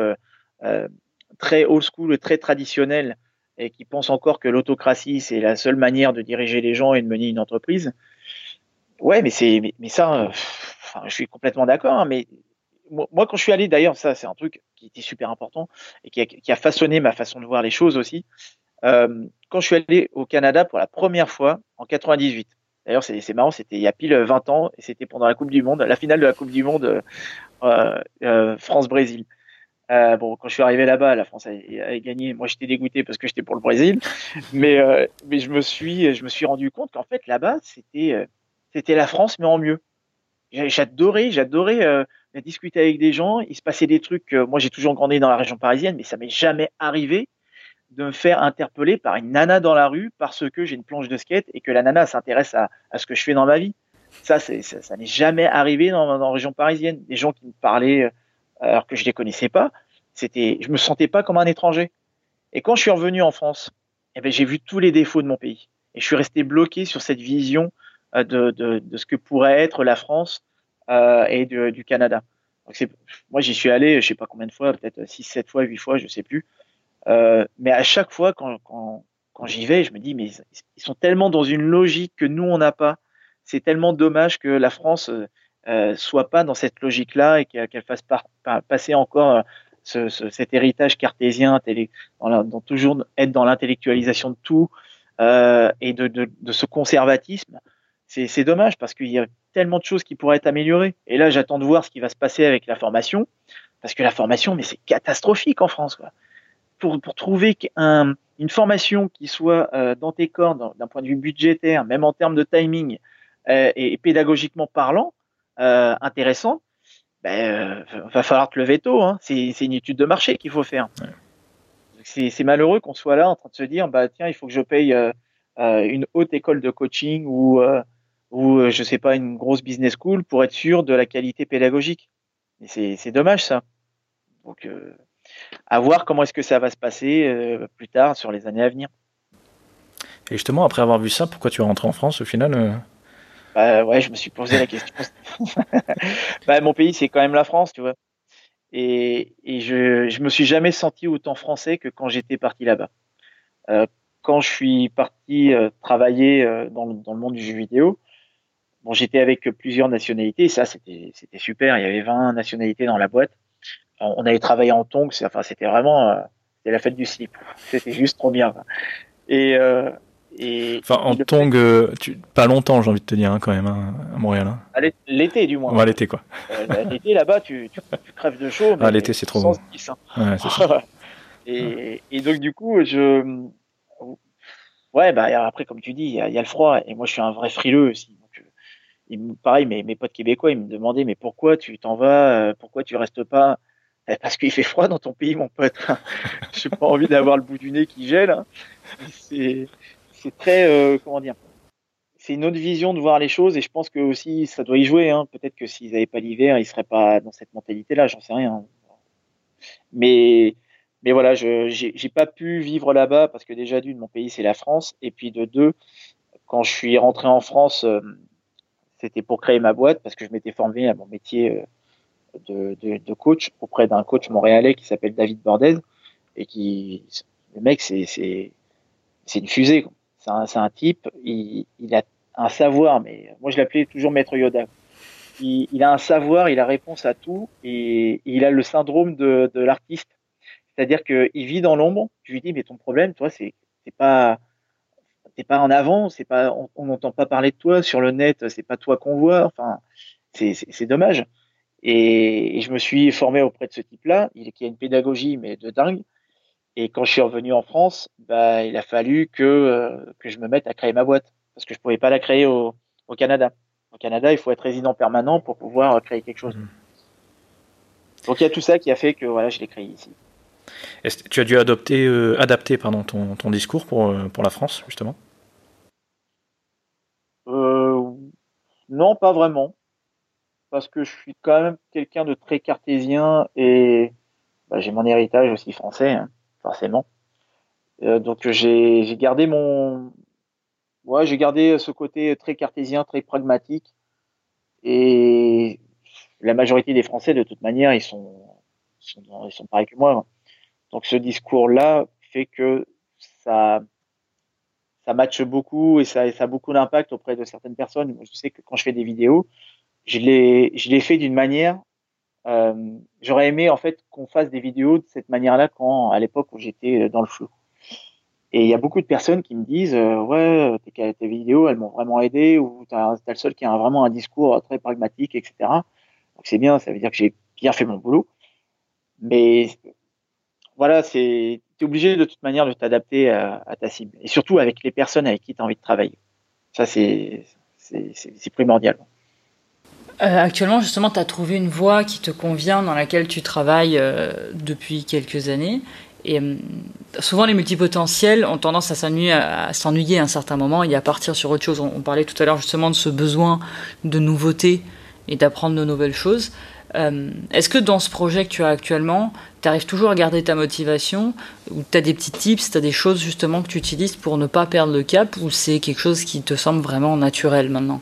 Speaker 3: très old school, très traditionnelle et qui pensent encore que l'autocratie c'est la seule manière de diriger les gens et de mener une entreprise. Ouais, mais ça, je suis complètement d'accord. Hein, mais moi, quand je suis allé, d'ailleurs, ça c'est un truc qui était super important et qui a façonné ma façon de voir les choses aussi. Quand je suis allé au Canada pour la première fois en 98. D'ailleurs, c'est marrant, c'était il y a pile 20 ans et c'était pendant la Coupe du Monde, la finale de la Coupe du Monde France-Brésil. Bon, quand je suis arrivé là-bas, la France a gagné. Moi, j'étais dégoûté parce que j'étais pour le Brésil, mais je me suis rendu compte qu'en fait là-bas, c'était la France mais en mieux. J'adorais discuter avec des gens. Il se passait des trucs. Moi, j'ai toujours grandi dans la région parisienne, mais ça m'est jamais arrivé de me faire interpeller par une nana dans la rue parce que j'ai une planche de skate et que la nana s'intéresse à ce que je fais dans ma vie. Ça n'est jamais arrivé dans la région parisienne. Des gens qui me parlaient alors que je les connaissais pas, je me sentais pas comme un étranger. Et quand je suis revenu en France, eh ben, j'ai vu tous les défauts de mon pays. Et je suis resté bloqué sur cette vision de ce que pourrait être la France et du Canada. Donc moi, j'y suis allé, je sais pas combien de fois, peut-être 6, 7 fois, 8 fois, je sais plus. Mais à chaque fois, quand j'y vais, je me dis, mais ils sont tellement dans une logique que nous, on n'a pas. C'est tellement dommage que la France soit pas dans cette logique-là et qu'elle fasse passer encore cet héritage cartésien, dans toujours être dans l'intellectualisation de tout et de ce conservatisme. C'est dommage parce qu'il y a tellement de choses qui pourraient être améliorées. Et là, j'attends de voir ce qui va se passer avec la formation, parce que la formation, mais c'est catastrophique en France, quoi. Pour trouver une formation qui soit dans tes cordes d'un point de vue budgétaire, même en termes de timing, et pédagogiquement parlant, intéressant, va falloir te lever tôt. Hein. C'est une étude de marché qu'il faut faire.
Speaker 2: Ouais.
Speaker 3: C'est malheureux qu'on soit là en train de se dire, bah tiens, il faut que je paye une haute école de coaching ou je sais pas, une grosse business school pour être sûr de la qualité pédagogique. Et c'est dommage ça. Donc, à voir comment est-ce que ça va se passer plus tard sur les années à venir.
Speaker 2: Et justement, après avoir vu ça, pourquoi tu es rentré en France au final
Speaker 3: Bah ouais, je me suis posé la question. Bah, mon pays, c'est quand même la France, tu vois. Et je me suis jamais senti autant français que quand j'étais parti là-bas. Euh, Quand je suis parti travailler dans le monde du jeu vidéo, bon, j'étais avec plusieurs nationalités, et ça, c'était super. Il y avait 20 nationalités dans la boîte. On avait travaillé en tongs, enfin, c'était vraiment c'était la fête du slip. C'était juste trop bien. Quoi. Et, euh,
Speaker 2: Enfin, en
Speaker 3: le
Speaker 2: tongs, pas longtemps, j'ai envie de te dire, quand même, hein, à Montréal. Hein.
Speaker 3: l'été, du moins.
Speaker 2: Ouais, l'été, quoi.
Speaker 3: L'été, là-bas, tu crèves de chaud,
Speaker 2: Ah,
Speaker 3: mais
Speaker 2: l'été, c'est trop
Speaker 3: sans
Speaker 2: bon.
Speaker 3: se glisser.
Speaker 2: Ouais, c'est ça.
Speaker 3: Et donc, du coup, ouais, bah, après, comme tu dis, il y a le froid. Et moi, je suis un vrai frileux aussi. Donc, pareil, mes potes québécois, ils me demandaient, mais pourquoi tu t'en vas? Pourquoi tu restes pas? Parce qu'il fait froid dans ton pays, mon pote. J'ai pas envie d'avoir le bout du nez qui gèle. Hein. C'est très, comment dire? C'est une autre vision de voir les choses et je pense que aussi ça doit y jouer. Hein. Peut-être que s'ils n'avaient pas l'hiver, ils seraient pas dans cette mentalité-là. J'en sais rien. Mais, mais voilà, j'ai pas pu vivre là-bas parce que déjà d'une, mon pays c'est la France et puis de deux, quand je suis rentré en France, c'était pour créer ma boîte parce que je m'étais formé à mon métier de coach auprès d'un coach montréalais qui s'appelle David Bordez et le mec c'est une fusée. Quoi. C'est un type, il a un savoir, mais moi je l'appelais toujours Maître Yoda. Il a un savoir, il a réponse à tout et il a le syndrome de l'artiste. C'est-à-dire qu'il vit dans l'ombre. Je lui dis, mais ton problème, toi, c'est pas, t'es pas en avant, c'est pas, on n'entend pas parler de toi sur le net, c'est pas toi qu'on voit. Enfin, c'est dommage. Et je me suis formé auprès de ce type-là, qui a une pédagogie mais de dingue. Et quand je suis revenu en France, bah, il a fallu que je me mette à créer ma boîte parce que je pouvais pas la créer au Canada. Au Canada, il faut être résident permanent pour pouvoir créer quelque chose. Donc il y a tout ça qui a fait que voilà, je l'ai créé ici.
Speaker 2: Est-ce que tu as dû adapter ton discours pour la France, justement
Speaker 3: Euh, non, pas vraiment, parce que je suis quand même quelqu'un de très cartésien et bah, j'ai mon héritage aussi français, hein, forcément. Donc j'ai gardé ouais, j'ai gardé ce côté très cartésien, très pragmatique. Et la majorité des Français, de toute manière, ils sont pareils que moi. Donc ce discours-là fait que ça, ça matche beaucoup et ça a beaucoup d'impact auprès de certaines personnes. Je sais que quand je fais des vidéos, je les fais d'une manière. J'aurais aimé en fait qu'on fasse des vidéos de cette manière-là quand à l'époque où j'étais dans le flou. Et il y a beaucoup de personnes qui me disent ouais tes vidéos elles m'ont vraiment aidé ou t'as le seul qui a vraiment un discours très pragmatique etc. Donc c'est bien, ça veut dire que j'ai bien fait mon boulot. Mais voilà, t'es obligé de toute manière de t'adapter à ta cible. Et surtout avec les personnes avec qui tu as envie de travailler. Ça, c'est primordial.
Speaker 1: Actuellement, justement, tu as trouvé une voie qui te convient, dans laquelle tu travailles depuis quelques années. Et souvent, les multipotentiels ont tendance à s'ennuyer à un certain moment et à partir sur autre chose. On parlait tout à l'heure justement de ce besoin de nouveauté et d'apprendre de nouvelles choses. Est-ce que dans ce projet que tu as actuellement, tu arrives toujours à garder ta motivation ou tu as des petits tips, tu as des choses justement que tu utilises pour ne pas perdre le cap ou c'est quelque chose qui te semble vraiment naturel maintenant?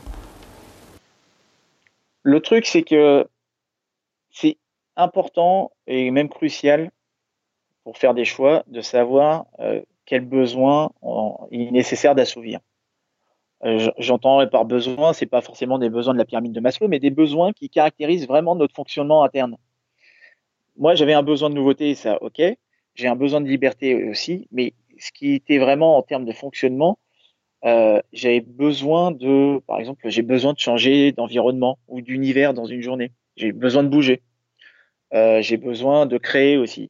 Speaker 3: Le truc, c'est que c'est important et même crucial pour faire des choix de savoir quel besoin il est nécessaire d'assouvir. J'entends par besoin, c'est pas forcément des besoins de la pyramide de Maslow, mais des besoins qui caractérisent vraiment notre fonctionnement interne. Moi, j'avais un besoin de nouveauté, ça, ok. J'ai un besoin de liberté aussi, mais ce qui était vraiment en termes de fonctionnement, j'avais besoin par exemple, j'ai besoin de changer d'environnement ou d'univers dans une journée. J'ai besoin de bouger. J'ai besoin de créer aussi.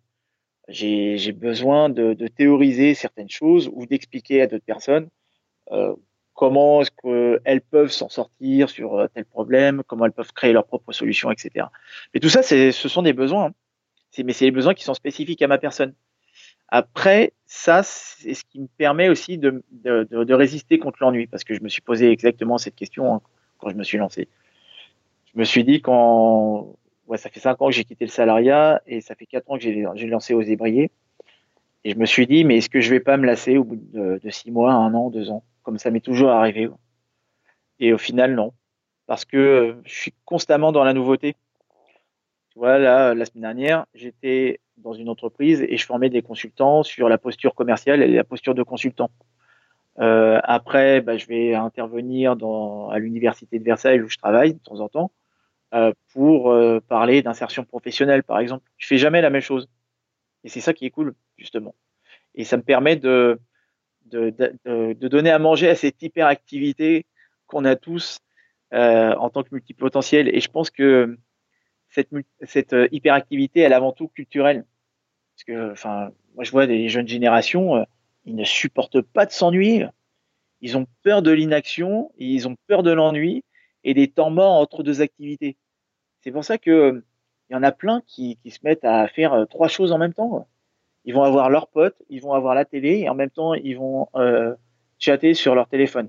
Speaker 3: J'ai besoin de théoriser certaines choses ou d'expliquer à d'autres personnes. Euh, comment est-ce qu'elles peuvent s'en sortir sur tel problème, comment elles peuvent créer leurs propres solutions, etc. Mais tout ça, ce sont des besoins, hein. Mais c'est des besoins qui sont spécifiques à ma personne. Après, ça, c'est ce qui me permet aussi de résister contre l'ennui, parce que je me suis posé exactement cette question, hein, quand je me suis lancé. Je me suis dit ça fait 5 ans que j'ai quitté le salariat et ça fait 4 ans que j'ai lancé Oser Briller. Et je me suis dit, mais est-ce que je vais pas me lasser au bout de 6 mois, 1 an, 2 ans, comme ça m'est toujours arrivé. Et au final, non, parce que je suis constamment dans la nouveauté. Tu vois, là, la semaine dernière, j'étais dans une entreprise et je formais des consultants sur la posture commerciale et la posture de consultant. Après, je vais intervenir à l'université de Versailles où je travaille de temps en temps pour parler d'insertion professionnelle, par exemple. Je fais jamais la même chose. Et c'est ça qui est cool, justement. Et ça me permet de donner à manger à cette hyperactivité qu'on a tous en tant que multipotentiel. Et je pense que cette hyperactivité, elle est avant tout culturelle. Parce que, enfin, moi, je vois des jeunes générations, ils ne supportent pas de s'ennuyer. Ils ont peur de l'inaction, ils ont peur de l'ennui et des temps morts entre deux activités. C'est pour ça que il y en a plein qui se mettent à faire 3 choses en même temps. Ils vont avoir leurs potes, ils vont avoir la télé et en même temps ils vont chatter sur leur téléphone.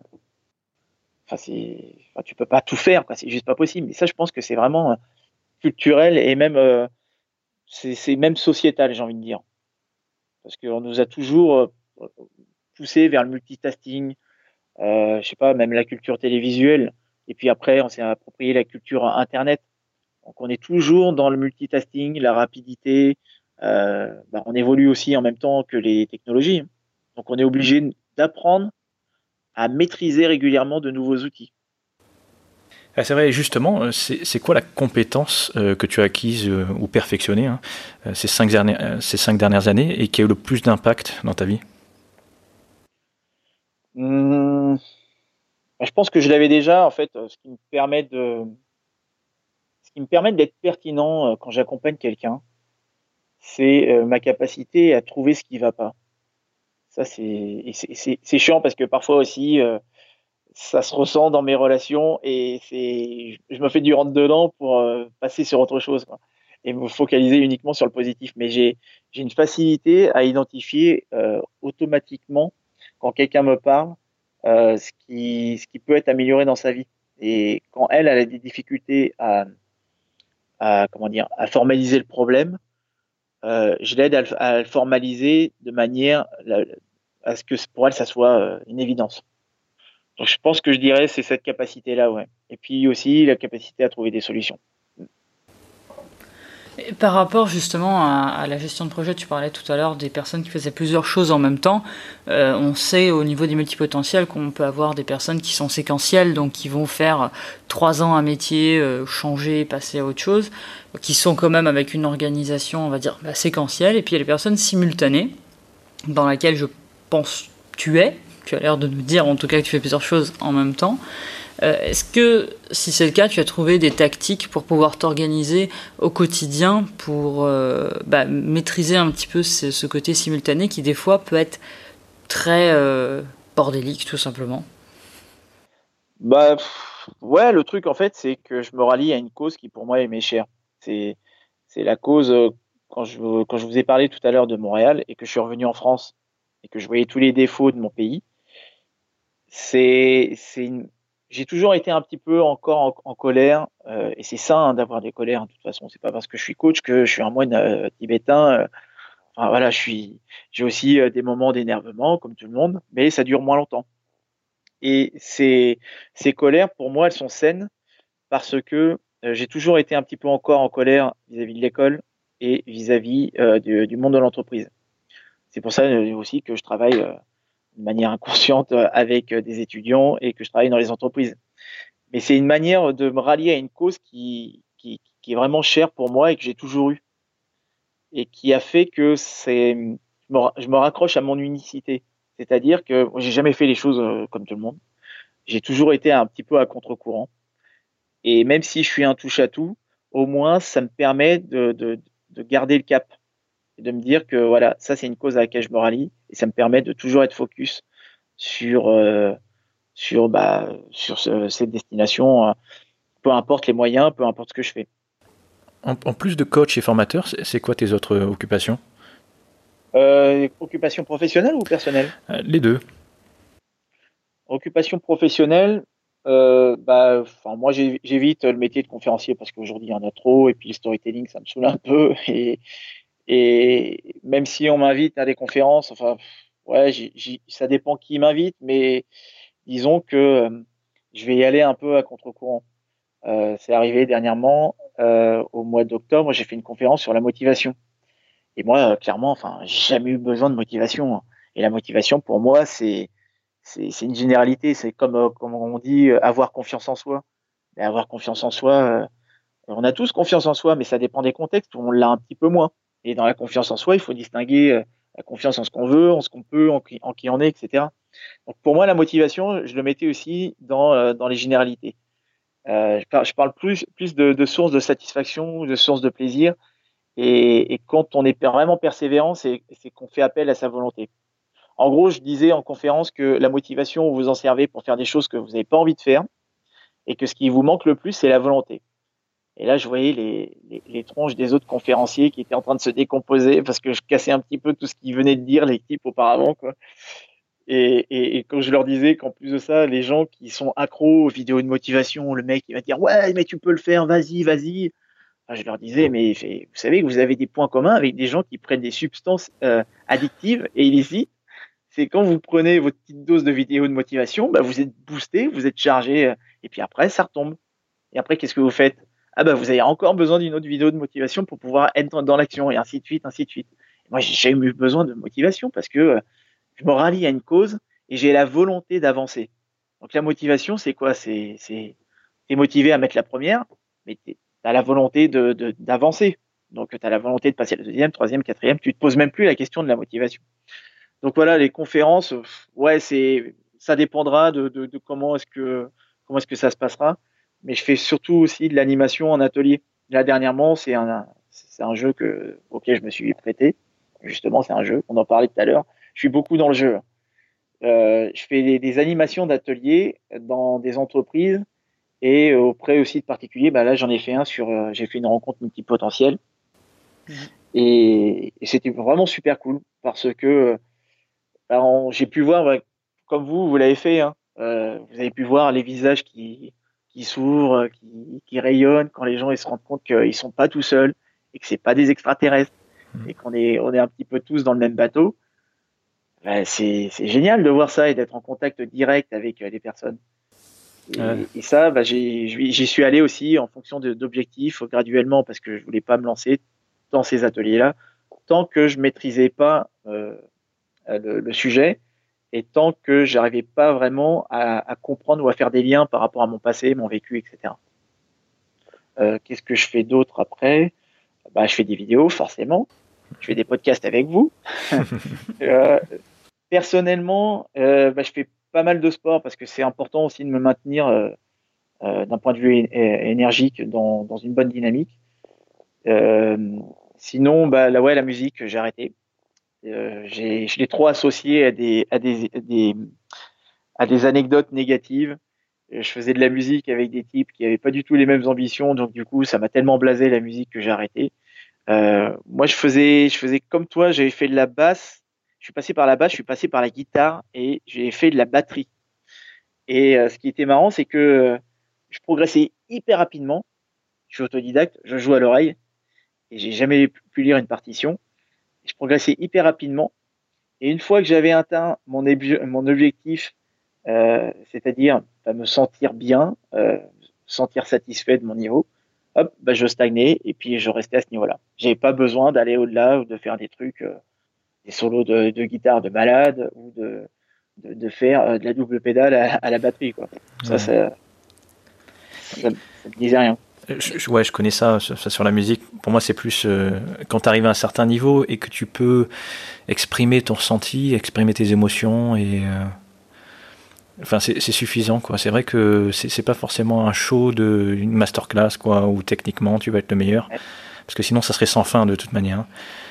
Speaker 3: Tu peux pas tout faire, quoi. C'est juste pas possible. Et ça, je pense que c'est vraiment culturel et même c'est même sociétal, j'ai envie de dire, parce qu'on nous a toujours poussé vers le multitasking. Je sais pas, même la culture télévisuelle. Et puis après, on s'est approprié la culture Internet. Donc on est toujours dans le multitasking, la rapidité. On évolue aussi en même temps que les technologies. Donc on est obligé d'apprendre à maîtriser régulièrement de nouveaux outils.
Speaker 2: Ah, c'est vrai, justement, c'est quoi la compétence que tu as acquise ou perfectionnée, hein, ces 5 dernières années et qui a eu le plus d'impact dans ta vie?
Speaker 3: Je pense que je l'avais déjà, en fait, ce qui me permet d'être pertinent quand j'accompagne quelqu'un, c'est ma capacité à trouver ce qui va pas. Ça, c'est chiant parce que parfois aussi, ça se ressent dans mes relations et je me fais du rentre dedans pour passer sur autre chose, quoi, et me focaliser uniquement sur le positif. Mais j'ai une facilité à identifier automatiquement quand quelqu'un me parle ce qui peut être amélioré dans sa vie. Et quand elle a des difficultés comment dire, à formaliser le problème, je l'aide à le formaliser de manière à ce que pour elle ça soit une évidence. Donc je pense que je dirais c'est cette capacité-là, ouais. Et puis aussi la capacité à trouver des solutions.
Speaker 1: Et par rapport justement à la gestion de projet, tu parlais tout à l'heure des personnes qui faisaient plusieurs choses en même temps. On sait au niveau des multipotentiels qu'on peut avoir des personnes qui sont séquentielles, donc qui vont faire 3 ans un métier, changer, passer à autre chose, qui sont quand même avec une organisation, on va dire, séquentielle. Et puis il y a les personnes simultanées, dans laquelle je pense tu es. Tu as l'air de nous dire en tout cas que tu fais plusieurs choses en même temps. Est-ce que, si c'est le cas, tu as trouvé des tactiques pour pouvoir t'organiser au quotidien pour maîtriser un petit peu ce côté simultané qui, des fois, peut être très bordélique, tout simplement?
Speaker 3: Ouais, le truc, en fait, c'est que je me rallie à une cause qui, pour moi, m'est chère. C'est, c'est la cause, quand je vous ai parlé tout à l'heure de Montréal et que je suis revenu en France et que je voyais tous les défauts de mon pays, c'est, c'est une, j'ai toujours été un petit peu encore en colère, et c'est sain, hein, d'avoir des colères, hein, de toute façon. C'est pas parce que je suis coach que je suis un moine tibétain. Enfin voilà, j'ai aussi des moments d'énervement comme tout le monde, mais ça dure moins longtemps. Et ces colères, pour moi, elles sont saines parce que j'ai toujours été un petit peu encore en colère vis-à-vis de l'école et vis-à-vis du monde de l'entreprise. C'est pour ça aussi que je travaille de manière inconsciente avec des étudiants et que je travaille dans les entreprises. Mais c'est une manière de me rallier à une cause qui est vraiment chère pour moi et que j'ai toujours eue. Et qui a fait que je me raccroche à mon unicité. C'est-à-dire que j'ai jamais fait les choses comme tout le monde. J'ai toujours été un petit peu à contre-courant. Et même si je suis un touche-à-tout, au moins ça me permet de garder le cap et de me dire que voilà, ça c'est une cause à laquelle je me rallie et ça me permet de toujours être focus sur sur cette destination, peu importe les moyens, peu importe ce que je fais.
Speaker 2: En plus de coach et formateur, c'est quoi tes autres occupations?
Speaker 3: Occupation professionnelle ou personnelle?
Speaker 2: Les deux.
Speaker 3: Occupation professionnelle, moi j'évite le métier de conférencier parce qu'aujourd'hui il y en a trop et puis le storytelling ça me saoule un peu et même si on m'invite à des conférences, enfin ouais, ça dépend qui m'invite, mais disons que je vais y aller un peu à contre-courant. C'est arrivé dernièrement au mois d'octobre, j'ai fait une conférence sur la motivation. Et moi, clairement, enfin, j'ai jamais eu besoin de motivation, hein. Et la motivation, pour moi, c'est une généralité. C'est comme on dit, avoir confiance en soi. Et avoir confiance en soi, on a tous confiance en soi, mais ça dépend des contextes où on l'a un petit peu moins. Et dans la confiance en soi, il faut distinguer la confiance en ce qu'on veut, en ce qu'on peut, en qui on est, etc. Donc pour moi, la motivation, je le mettais aussi dans les généralités. Je parle plus de sources de satisfaction, de sources de plaisir. Et quand on est vraiment persévérant, c'est qu'on fait appel à sa volonté. En gros, je disais en conférence que la motivation, vous en servez pour faire des choses que vous n'avez pas envie de faire et que ce qui vous manque le plus, c'est la volonté. Et là, je voyais les tronches des autres conférenciers qui étaient en train de se décomposer parce que je cassais un petit peu tout ce qu'ils venaient de dire les types auparavant, quoi. Et quand je leur disais qu'en plus de ça, les gens qui sont accros aux vidéos de motivation, le mec il va dire ouais, mais tu peux le faire, vas-y, vas-y. Enfin, je leur disais mais vous savez que vous avez des points communs avec des gens qui prennent des substances addictives et illicites. C'est quand vous prenez votre petite dose de vidéos de motivation, bah, vous êtes boosté, vous êtes chargé, et puis après ça retombe. Et après, qu'est-ce que vous faites? Ah bah vous avez encore besoin d'une autre vidéo de motivation pour pouvoir être dans l'action, et ainsi de suite, ainsi de suite. Et moi, j'ai jamais eu besoin de motivation parce que je me rallie à une cause et j'ai la volonté d'avancer. Donc la motivation, c'est quoi? T'es motivé à mettre la première, mais t'as la volonté d'avancer. Donc tu as la volonté de passer à la deuxième, troisième, quatrième. Tu te poses même plus la question de la motivation. Donc voilà, les conférences, ouais, ça dépendra de comment est-ce que ça se passera. Mais je fais surtout aussi de l'animation en atelier. Là, dernièrement, c'est un jeu auquel je me suis prêté. Justement, c'est un jeu, on en parlait tout à l'heure. Je suis beaucoup dans le jeu. Je fais des animations d'ateliers dans des entreprises et auprès aussi de particuliers. Bah là, j'en ai fait j'ai fait une rencontre multipotentielle. Et c'était vraiment super cool parce que j'ai pu voir, comme vous l'avez fait, hein, vous avez pu voir les visages qui s'ouvrent, qui rayonnent quand les gens ils se rendent compte qu'ils sont pas tout seuls et que c'est pas des extraterrestres et on est un petit peu tous dans le même bateau. C'est génial de voir ça et d'être en contact direct avec les personnes. Et ça, j'y suis allé aussi en fonction d'objectifs graduellement parce que je voulais pas me lancer dans ces ateliers-là tant que je maîtrisais pas le sujet et tant que j'arrivais pas vraiment à comprendre ou à faire des liens par rapport à mon passé, mon vécu, etc. Qu'est-ce que je fais d'autre après? Je fais des vidéos, forcément. Je fais des podcasts avec vous. Personnellement, je fais pas mal de sport parce que c'est important aussi de me maintenir d'un point de vue énergique dans une bonne dynamique. Sinon, la musique, j'ai arrêté. Je l'ai trop associé à des anecdotes négatives. Je faisais de la musique avec des types qui n'avaient pas du tout les mêmes ambitions, donc du coup, ça m'a tellement blasé la musique que j'ai arrêté. Moi, je faisais comme toi, j'avais fait de la basse. Je suis passé par la basse, je suis passé par la guitare et j'ai fait de la batterie. Et ce qui était marrant, c'est que je progressais hyper rapidement. Je suis autodidacte, je joue à l'oreille et j'ai jamais pu lire une partition. Je progressais hyper rapidement. Et une fois que j'avais atteint mon objectif, c'est-à-dire me sentir bien, sentir satisfait de mon niveau, hop, je stagnais et puis je restais à ce niveau-là. J'avais pas besoin d'aller au-delà ou de faire des trucs, des solos de guitare de malade ou de faire de la double pédale à la batterie, quoi. Ouais. Ça me disait rien.
Speaker 2: Je connais ça sur la musique. Pour moi, c'est plus quand tu arrives à un certain niveau et que tu peux exprimer ton ressenti, exprimer tes émotions et enfin c'est suffisant, quoi. C'est vrai que c'est pas forcément un show une masterclass, quoi, où techniquement tu vas être le meilleur, parce que sinon ça serait sans fin de toute manière.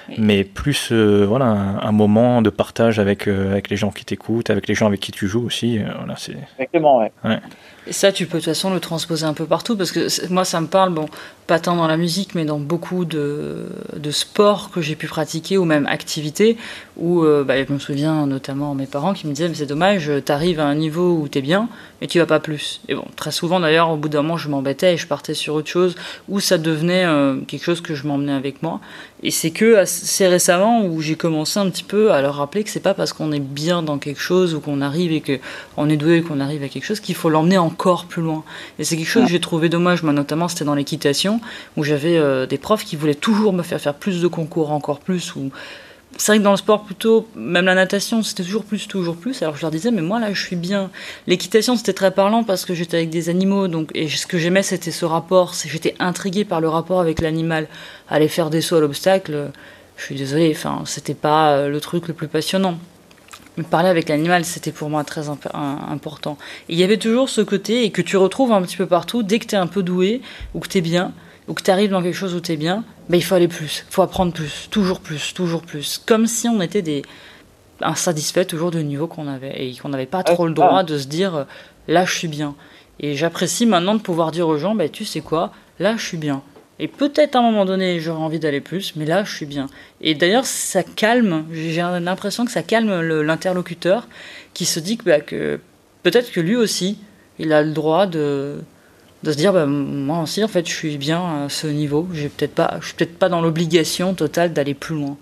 Speaker 2: mais plus un moment de partage avec les gens qui t'écoutent, avec les gens avec qui tu joues aussi. C'est...
Speaker 3: Exactement, ouais.
Speaker 1: Et ça, tu peux de toute façon le transposer un peu partout, parce que moi, ça me parle, pas tant dans la musique, mais dans beaucoup de sports que j'ai pu pratiquer, ou même activités, où je me souviens notamment mes parents qui me disaient, mais c'est dommage, t'arrives à un niveau où t'es bien, et tu vas pas plus. Et très souvent d'ailleurs, au bout d'un moment, je m'embêtais et je partais sur autre chose, où ça devenait quelque chose que je m'emmenais avec moi. Et c'est que assez récemment où j'ai commencé un petit peu à leur rappeler que c'est pas parce qu'on est bien dans quelque chose, ou qu'on arrive et qu'on est doué et qu'on arrive à quelque chose, qu'il faut l'emmener encore plus loin. Et c'est quelque chose que j'ai trouvé dommage. Moi, notamment, c'était dans l'équitation, où j'avais des profs qui voulaient toujours me faire plus de concours, encore plus. C'est vrai que dans le sport, plutôt, même la natation, c'était toujours plus. Alors je leur disais, mais moi là, je suis bien. L'équitation, c'était très parlant parce que j'étais avec des animaux, et ce que j'aimais, c'était ce rapport. J'étais intriguée par le rapport avec l'animal. Aller faire des sauts à l'obstacle, je suis désolée, c'était pas le truc le plus passionnant. Mais parler avec l'animal, c'était pour moi très important. Et il y avait toujours ce côté, et que tu retrouves un petit peu partout, dès que t'es un peu doué, ou que t'es bien, ou que t'arrives dans quelque chose où t'es bien, il faut aller plus, il faut apprendre plus, toujours plus, toujours plus. Comme si on était insatisfaits toujours du niveau qu'on avait, et qu'on n'avait pas trop le droit de se dire, là je suis bien. Et j'apprécie maintenant de pouvoir dire aux gens, tu sais quoi, là je suis bien. Et peut-être à un moment donné, j'aurais envie d'aller plus, mais là, je suis bien. Et d'ailleurs, ça calme, j'ai l'impression que ça calme l'interlocuteur qui se dit que peut-être que lui aussi, il a le droit de se dire, moi aussi, en fait, je suis bien à ce niveau. Je suis peut-être pas dans l'obligation totale d'aller plus loin.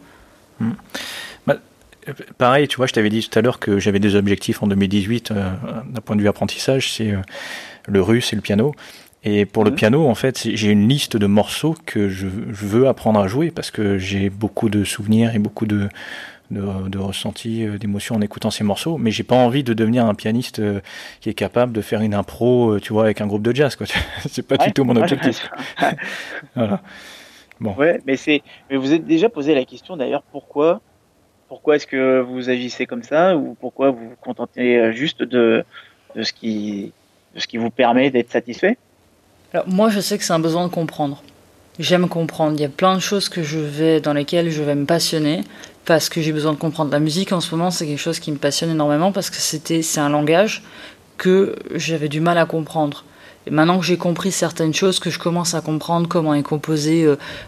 Speaker 2: Pareil, tu vois, je t'avais dit tout à l'heure que j'avais des objectifs en 2018 d'un point de vue apprentissage, c'est le russe et le piano. Et pour le piano, en fait, j'ai une liste de morceaux que je veux apprendre à jouer parce que j'ai beaucoup de souvenirs et beaucoup de ressentis, d'émotions en écoutant ces morceaux. Mais j'ai pas envie de devenir un pianiste qui est capable de faire une impro, tu vois, avec un groupe de jazz, quoi. C'est pas du tout mon objectif. Voilà. Bon.
Speaker 3: Ouais, mais vous êtes déjà posé la question d'ailleurs, pourquoi est-ce que vous agissez comme ça, ou pourquoi vous vous contentez juste de ce qui vous permet d'être satisfait?
Speaker 1: Alors, moi, je sais que c'est un besoin de comprendre. J'aime comprendre. Il y a plein de choses dans lesquelles je vais me passionner parce que j'ai besoin de comprendre. La musique, en ce moment, c'est quelque chose qui me passionne énormément parce que c'est un langage que j'avais du mal à comprendre. Et maintenant que j'ai compris certaines choses, que je commence à comprendre comment est composé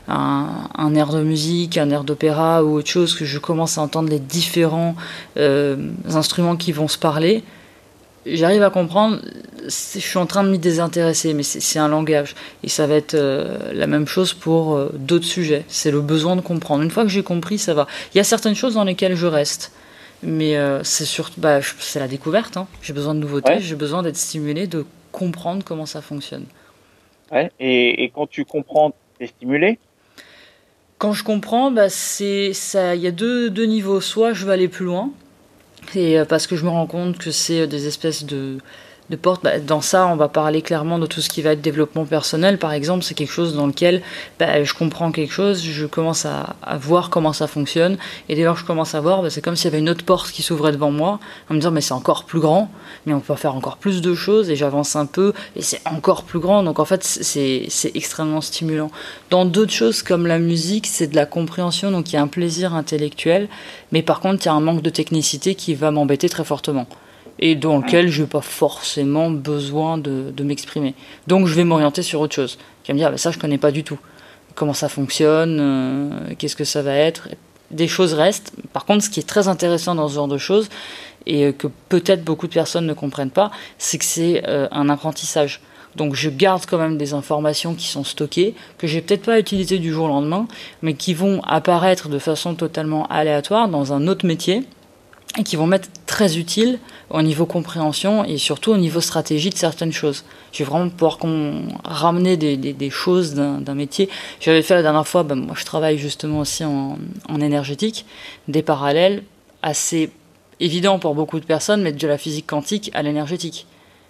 Speaker 1: un air de musique, un air d'opéra ou autre chose, que je commence à entendre les différents instruments qui vont se parler, j'arrive à comprendre. Je suis en train de m'y désintéresser, mais c'est un langage. Et ça va être la même chose pour d'autres sujets. C'est le besoin de comprendre. Une fois que j'ai compris, ça va. Il y a certaines choses dans lesquelles je reste. Mais c'est la découverte. J'ai besoin de nouveautés, j'ai besoin d'être stimulé, de comprendre comment ça fonctionne.
Speaker 3: Ouais. Et quand tu comprends, t'es stimulé?
Speaker 1: Quand je comprends, il y a deux niveaux. Soit je veux aller plus loin, et parce que je me rends compte que c'est des espèces de portes. Dans ça, on va parler clairement de tout ce qui va être développement personnel, par exemple. C'est quelque chose dans lequel je comprends quelque chose, je commence à voir comment ça fonctionne, et dès lors que je commence à voir, c'est comme s'il y avait une autre porte qui s'ouvrait devant moi, en me disant mais c'est encore plus grand, mais on peut faire encore plus de choses, et j'avance un peu, et c'est encore plus grand. Donc en fait, c'est extrêmement stimulant. Dans d'autres choses comme la musique, c'est de la compréhension, donc il y a un plaisir intellectuel, mais par contre, il y a un manque de technicité qui va m'embêter très fortement, et dans lequel je n'ai pas forcément besoin de m'exprimer. Donc je vais m'orienter sur autre chose. Je vais me dire, ça je ne connais pas du tout. Comment ça fonctionne, qu'est-ce que ça va être. Des choses restent. Par contre, ce qui est très intéressant dans ce genre de choses, et que peut-être beaucoup de personnes ne comprennent pas, c'est que c'est un apprentissage. Donc je garde quand même des informations qui sont stockées, que je vais peut-être pas utiliser du jour au lendemain, mais qui vont apparaître de façon totalement aléatoire dans un autre métier, et qui vont m'être très utiles au niveau compréhension et surtout au niveau stratégie de certaines choses. Je vais vraiment pouvoir ramener des choses d'un métier. J'avais fait la dernière fois, moi je travaille justement aussi en énergétique, des parallèles assez évidents pour beaucoup de personnes, mais de la physique quantique à l'énergétique.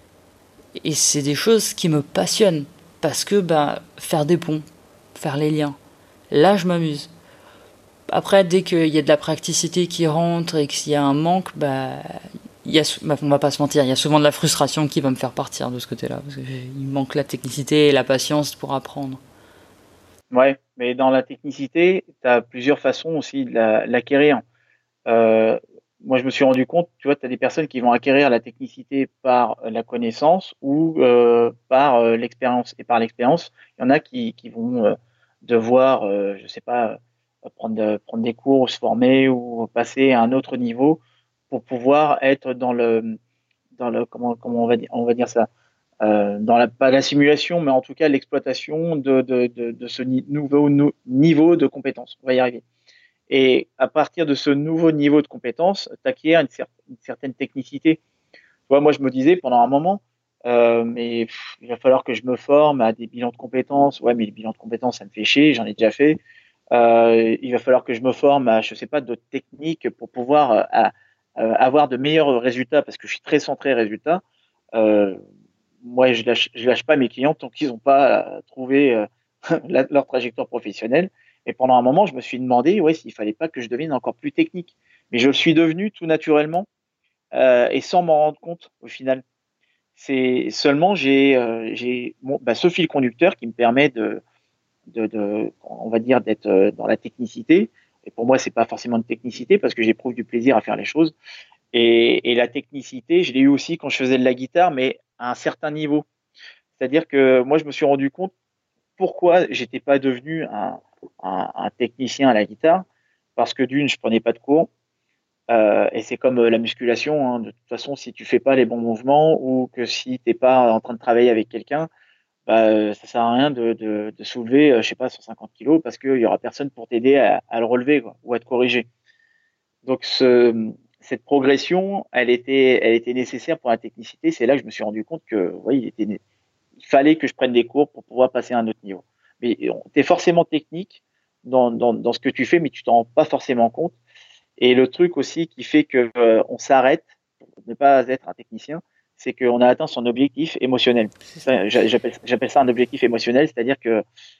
Speaker 1: Et c'est des choses qui me passionnent, parce que faire des ponts, faire les liens, là je m'amuse. Après, dès qu'il y a de la praticité qui rentre et qu'il y a un manque, on va pas se mentir, il y a souvent de la frustration qui va me faire partir de ce côté-là, parce qu'il manque la technicité et la patience pour apprendre.
Speaker 3: Ouais, mais dans la technicité, tu as plusieurs façons aussi de l'acquérir. Euh, Moi, je me suis rendu compte, tu vois, tu as des personnes qui vont acquérir la technicité par la connaissance ou par l'expérience. Et par l'expérience, il y en a qui vont devoir, je sais pas, prendre des cours, ou se former ou passer à un autre niveau pour pouvoir être dans le comment on va dire ça, pas la simulation, mais en tout cas l'exploitation de ce nouveau niveau de compétences. On va y arriver. Et à partir de ce nouveau niveau de compétence, tu acquiers une certaine technicité. Tu vois, moi, je me disais pendant un moment, mais il va falloir que je me forme à des bilans de compétences. Ouais, mais les bilans de compétences, ça me fait chier, j'en ai déjà fait. Il va falloir que je me forme à, je sais pas, d'autres techniques pour pouvoir avoir de meilleurs résultats, parce que je suis très centré résultats. Euh, Moi, je lâche pas mes clients tant qu'ils n'ont pas trouvé leur trajectoire professionnelle. Et pendant un moment, je me suis demandé ouais, s'il fallait pas que je devienne encore plus technique. Mais je le suis devenu tout naturellement et sans m'en rendre compte au final. C'est seulement ce fil conducteur qui me permet on va dire, d'être dans la technicité. Et pour moi, c'est pas forcément de technicité parce que j'éprouve du plaisir à faire les choses. Et la technicité, je l'ai eu aussi quand je faisais de la guitare, mais à un certain niveau. C'est-à-dire que moi, je me suis rendu compte pourquoi j'étais pas devenu un technicien à la guitare, parce que d'une, je prenais pas de cours, et c'est comme la musculation, hein, de toute façon, si tu fais pas les bons mouvements ou que si t'es pas en train de travailler avec quelqu'un, bah, ça sert à rien de soulever, je sais pas, 150 kilos parce qu'il y aura personne pour t'aider à le relever, quoi, ou à te corriger. Donc cette progression, elle était nécessaire pour la technicité. C'est là que je me suis rendu compte que, oui, il fallait que je prenne des cours pour pouvoir passer à un autre niveau. Mais tu es forcément technique dans ce que tu fais, mais tu t'en rends pas forcément compte. Et le truc aussi qui fait que on s'arrête pour ne pas être un technicien, c'est qu'on a atteint son objectif émotionnel. J'appelle ça un objectif émotionnel, c'est-à-dire que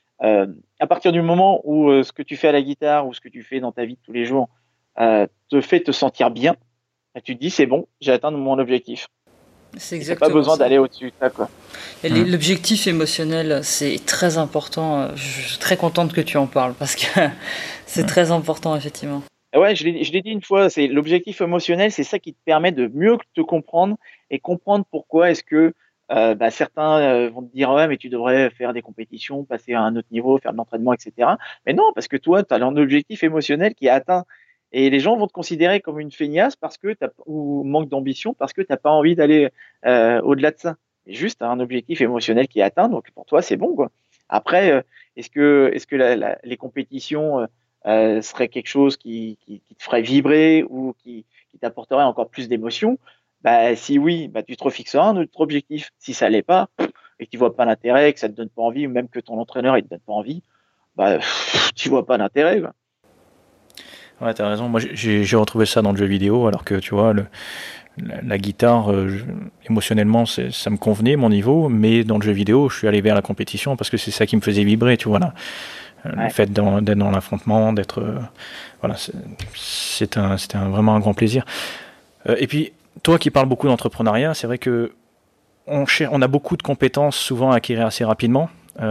Speaker 3: à partir du moment où ce que tu fais à la guitare ou ce que tu fais dans ta vie de tous les jours te fait te sentir bien, bah, tu te dis c'est bon, j'ai atteint mon objectif.
Speaker 1: C'est
Speaker 3: Et t'as pas
Speaker 1: exactement
Speaker 3: besoin
Speaker 1: ça.
Speaker 3: d'aller au-dessus de ça, quoi.
Speaker 1: L'objectif émotionnel, c'est très important. Je suis très contente que tu en parles parce que c'est très important, effectivement.
Speaker 3: Ouais, je l'ai dit une fois, c'est l'objectif émotionnel, c'est ça qui te permet de mieux te comprendre et comprendre pourquoi est-ce que certains vont te dire ouais mais tu devrais faire des compétitions, passer à un autre niveau, faire de l'entraînement, etc. Mais non, parce que toi, tu as un objectif émotionnel qui est atteint. Et les gens vont te considérer comme une feignasse ou manque d'ambition parce que tu n'as pas envie d'aller au-delà de ça. Et juste, tu as un objectif émotionnel qui est atteint, donc pour toi, c'est bon, quoi. Après, est-ce que les compétitions serait quelque chose qui te ferait vibrer ou qui t'apporterait encore plus d'émotions, bah, si oui, bah, tu te refixeras un autre objectif. Si ça l'est pas, et que tu vois pas l'intérêt, que ça te donne pas envie, ou même que ton entraîneur il te donne pas envie, bah, tu vois pas l'intérêt, quoi.
Speaker 2: Ouais, t'as raison. Moi, j'ai retrouvé ça dans le jeu vidéo, alors que tu vois, la guitare, émotionnellement, ça me convenait, mon niveau, mais dans le jeu vidéo, je suis allé vers la compétition parce que c'est ça qui me faisait vibrer, tu vois, là. Le
Speaker 3: Ouais.
Speaker 2: fait d'être dans l'affrontement, d'être. Voilà, c'était vraiment un grand plaisir. Et puis, toi qui parles beaucoup d'entrepreneuriat, c'est vrai que on a beaucoup de compétences souvent à acquérir assez rapidement.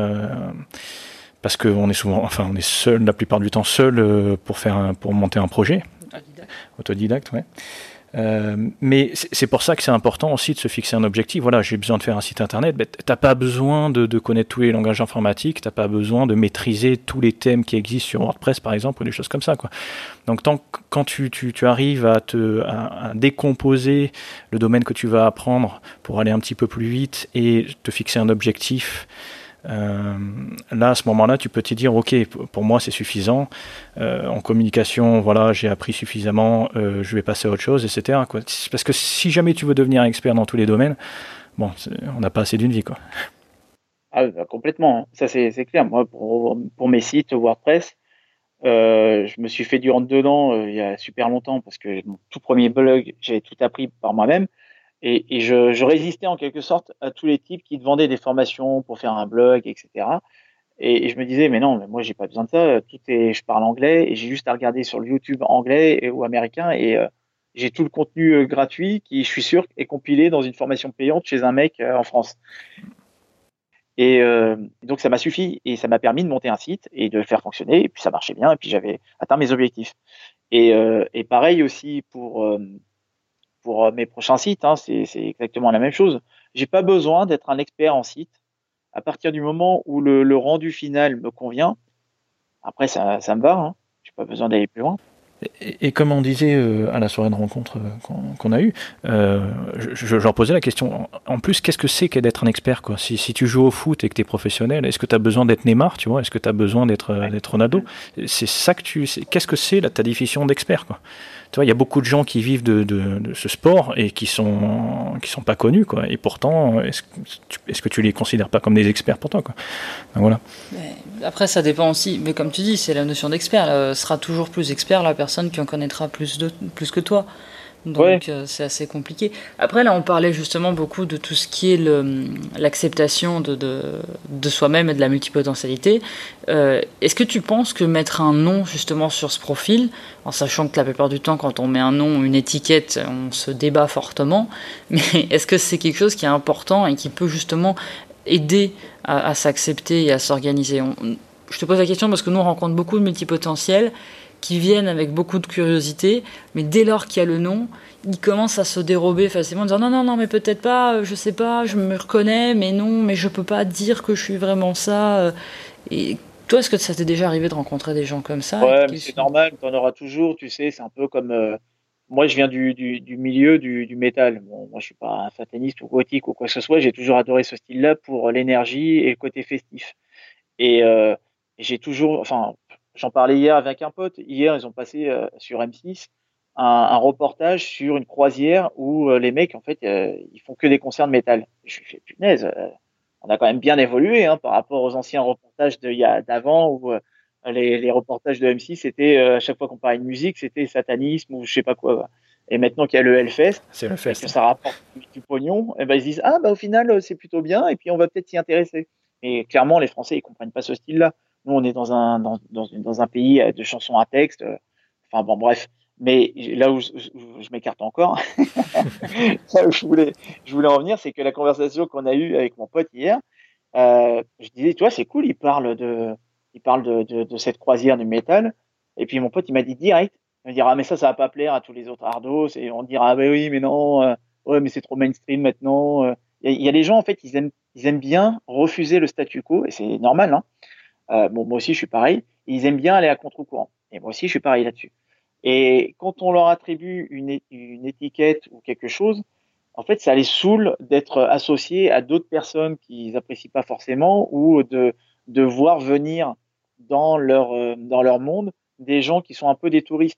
Speaker 2: Parce qu'on est souvent, enfin, on est seul, la plupart du temps seul pour monter un projet. Autodidacte, ouais. Mais c'est pour ça que c'est important aussi de se fixer un objectif. Voilà, j'ai besoin de faire un site internet. Ben, t'as pas besoin de connaître tous les langages informatiques, t'as pas besoin de maîtriser tous les thèmes qui existent sur WordPress par exemple ou des choses comme ça, quoi. Donc quand tu arrives à décomposer le domaine que tu vas apprendre pour aller un petit peu plus vite et te fixer un objectif. Là, à ce moment-là, tu peux te dire, ok, pour moi, c'est suffisant. En communication, voilà, j'ai appris suffisamment. Je vais passer à autre chose, etc., quoi. Parce que si jamais tu veux devenir expert dans tous les domaines, bon, on n'a pas assez d'une vie, quoi.
Speaker 3: Ah, bah, complètement, hein. Ça, c'est clair. Moi, pour mes sites WordPress, je me suis fait du rentre dedans il y a super longtemps parce que mon tout premier blog, j'ai tout appris par moi-même. Et je résistais en quelque sorte à tous les types qui te vendaient des formations pour faire un blog, etc. Et je me disais, mais non, mais moi, j'ai pas besoin de ça. Je parle anglais et j'ai juste à regarder sur le YouTube anglais ou américain et j'ai tout le contenu gratuit qui, je suis sûr, est compilé dans une formation payante chez un mec en France. Donc ça m'a suffi et ça m'a permis de monter un site et de le faire fonctionner. Et puis ça marchait bien et puis j'avais atteint mes objectifs. Et pareil aussi pour mes prochains sites, hein, c'est exactement la même chose. J'ai pas besoin d'être un expert en site. À partir du moment où le rendu final me convient, après ça me va. Hein. J'ai pas besoin d'aller plus loin.
Speaker 2: Et comme on disait à la soirée de rencontre qu'on a eue, j'en posais la question. En plus, qu'est-ce que c'est d'être un expert, quoi? Si tu joues au foot et que tu es professionnel, est-ce que tu as besoin d'être Neymar, tu vois? Est-ce que tu as besoin d'être Ronaldo? C'est ça que qu'est-ce que c'est ta définition d'expert, quoi? Tu vois, il y a beaucoup de gens qui vivent de ce sport et qui sont pas connus, quoi. Et pourtant, est-ce que tu les considères pas comme des experts pour toi, quoi? Ben voilà.
Speaker 1: Après, ça dépend aussi. Mais comme tu dis, c'est la notion d'expert. Sera toujours plus expert la personne qui en connaîtra plus que toi. Donc, c'est assez compliqué. Après, là, on parlait justement beaucoup de tout ce qui est l'acceptation de soi-même et de la multipotentialité. Est-ce que tu penses que mettre un nom justement sur ce profil, en sachant que la plupart du temps, quand on met un nom ou une étiquette, on se débat fortement, mais est-ce que c'est quelque chose qui est important et qui peut justement aider à s'accepter et à s'organiser? Je te pose la question parce que nous, on rencontre beaucoup de multipotentiels qui viennent avec beaucoup de curiosité, mais dès lors qu'il y a le nom, ils commencent à se dérober facilement en disant non, mais peut-être pas, je sais pas, je me reconnais, mais non, mais je peux pas dire que je suis vraiment ça. Et toi, est-ce que ça t'est déjà arrivé de rencontrer des gens comme ça?
Speaker 3: Ouais, mais c'est normal, t'en auras toujours, tu sais, c'est un peu comme... moi, je viens du milieu du métal. Bon, moi, je suis pas un sataniste ou gothique ou quoi que ce soit, j'ai toujours adoré ce style-là pour l'énergie et le côté festif. Et j'ai toujours... Enfin, j'en parlais hier avec un pote. Hier, ils ont passé sur M6 un reportage sur une croisière où les mecs, en fait, ils font que des concerts de métal. Je me fais punaise, on a quand même bien évolué hein, par rapport aux anciens reportages d'avant où les reportages de M6, c'était à chaque fois qu'on parlait de musique, c'était satanisme ou je sais pas quoi. Et maintenant qu'il y a le Hellfest,
Speaker 2: c'est le
Speaker 3: et que ça rapporte du pognon, et ben ils se disent ah bah au final c'est plutôt bien et puis on va peut-être s'y intéresser. Et clairement les Français ils comprennent pas ce style-là. Nous on est dans un pays de chansons à texte. Enfin bon bref. Mais là où je m'écarte encore, là où je voulais en venir, c'est que la conversation qu'on a eue avec mon pote hier, je disais, tu vois, c'est cool, il parle de cette croisière du métal. Et puis mon pote, il m'a dit direct, il me dit, ah, mais ça va pas plaire à tous les autres ardos. Et on dira, ah, bah oui, mais non, ouais, mais c'est trop mainstream maintenant. Il y a des gens, en fait, ils aiment bien refuser le statu quo, et c'est normal, hein. Bon, moi aussi, je suis pareil. Ils aiment bien aller à contre-courant. Et moi aussi, je suis pareil là-dessus. Et quand on leur attribue une étiquette ou quelque chose, en fait, ça les saoule d'être associés à d'autres personnes qu'ils apprécient pas forcément ou de voir venir dans leur monde des gens qui sont un peu des touristes.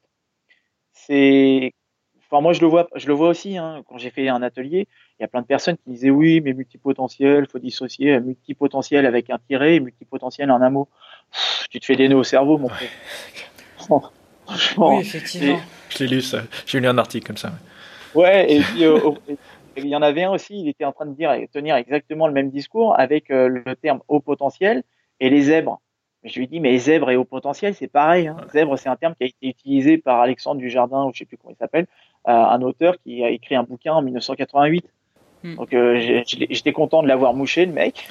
Speaker 3: Enfin, moi, je le vois aussi, hein, quand j'ai fait un atelier, il y a plein de personnes qui disaient oui, mais multipotentiel, faut dissocier multipotentiel avec un tiret et multipotentiel en un mot. Tu te fais des nœuds au cerveau, mon frère.
Speaker 1: Oui, effectivement.
Speaker 2: Je l'ai lu, ça. J'ai lu un article comme ça.
Speaker 3: Ouais, et puis il y en avait un aussi, il était en train de tenir exactement le même discours avec le terme haut potentiel et les zèbres. Mais je lui ai dit, mais les zèbres et haut potentiel, c'est pareil. Hein. Zèbre, c'est un terme qui a été utilisé par Alexandre Dujardin, ou je sais plus comment il s'appelle, un auteur qui a écrit un bouquin en 1988. Donc j'étais content de l'avoir mouché, le mec.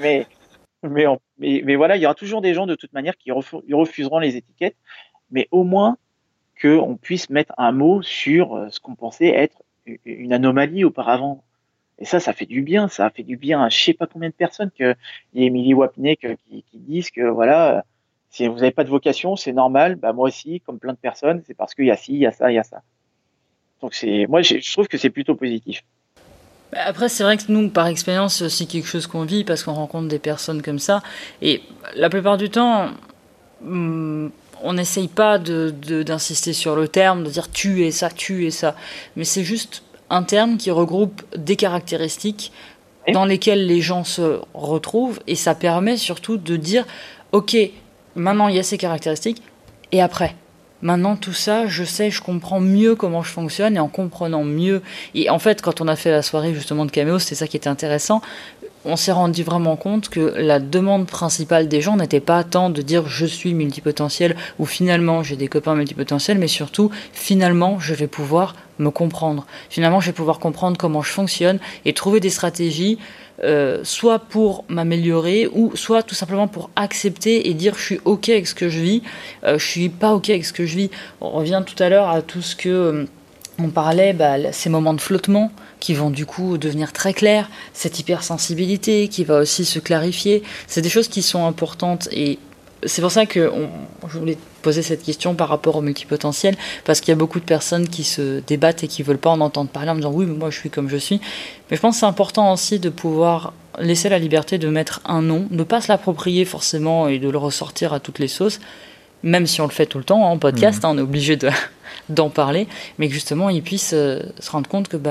Speaker 3: mais voilà, il y aura toujours des gens de toute manière qui refuseront les étiquettes, mais au moins qu'on puisse mettre un mot sur ce qu'on pensait être une anomalie auparavant. Et ça fait du bien. Ça a fait du bien à je sais pas combien de personnes il y a Émilie Wapnick qui disent que voilà, si vous n'avez pas de vocation, c'est normal. Bah, moi aussi, comme plein de personnes, c'est parce qu'il y a ci, il y a ça, il y a ça. Donc moi, je trouve que c'est plutôt positif.
Speaker 1: Après, c'est vrai que nous, par expérience, c'est aussi quelque chose qu'on vit parce qu'on rencontre des personnes comme ça. Et la plupart du temps, on n'essaye pas d'insister sur le terme, de dire tu es ça, mais c'est juste un terme qui regroupe des caractéristiques dans lesquelles les gens se retrouvent, et ça permet surtout de dire ok, maintenant il y a ces caractéristiques, et après maintenant tout ça, je sais, je comprends mieux comment je fonctionne, et en comprenant mieux, et en fait quand on a fait la soirée justement de Caméo, c'était ça qui était intéressant, on s'est rendu vraiment compte que la demande principale des gens n'était pas tant de dire je suis multipotentiel ou finalement j'ai des copains multipotentiels, mais surtout finalement je vais pouvoir me comprendre. Finalement je vais pouvoir comprendre comment je fonctionne et trouver des stratégies soit pour m'améliorer ou soit tout simplement pour accepter et dire je suis ok avec ce que je vis, je suis pas ok avec ce que je vis. On revient tout à l'heure à tout ce que on parlait, ces moments de flottement qui vont du coup devenir très clairs, cette hypersensibilité qui va aussi se clarifier, c'est des choses qui sont importantes et c'est pour ça que je voulais poser cette question par rapport au multipotentiel, parce qu'il y a beaucoup de personnes qui se débattent et qui ne veulent pas en entendre parler en me disant oui, mais moi je suis comme je suis. Mais je pense que c'est important aussi de pouvoir laisser la liberté de mettre un nom, de ne pas se l'approprier forcément et de le ressortir à toutes les sauces, même si on le fait tout le temps en podcast, on est obligé d'en parler, mais que justement ils puissent se rendre compte que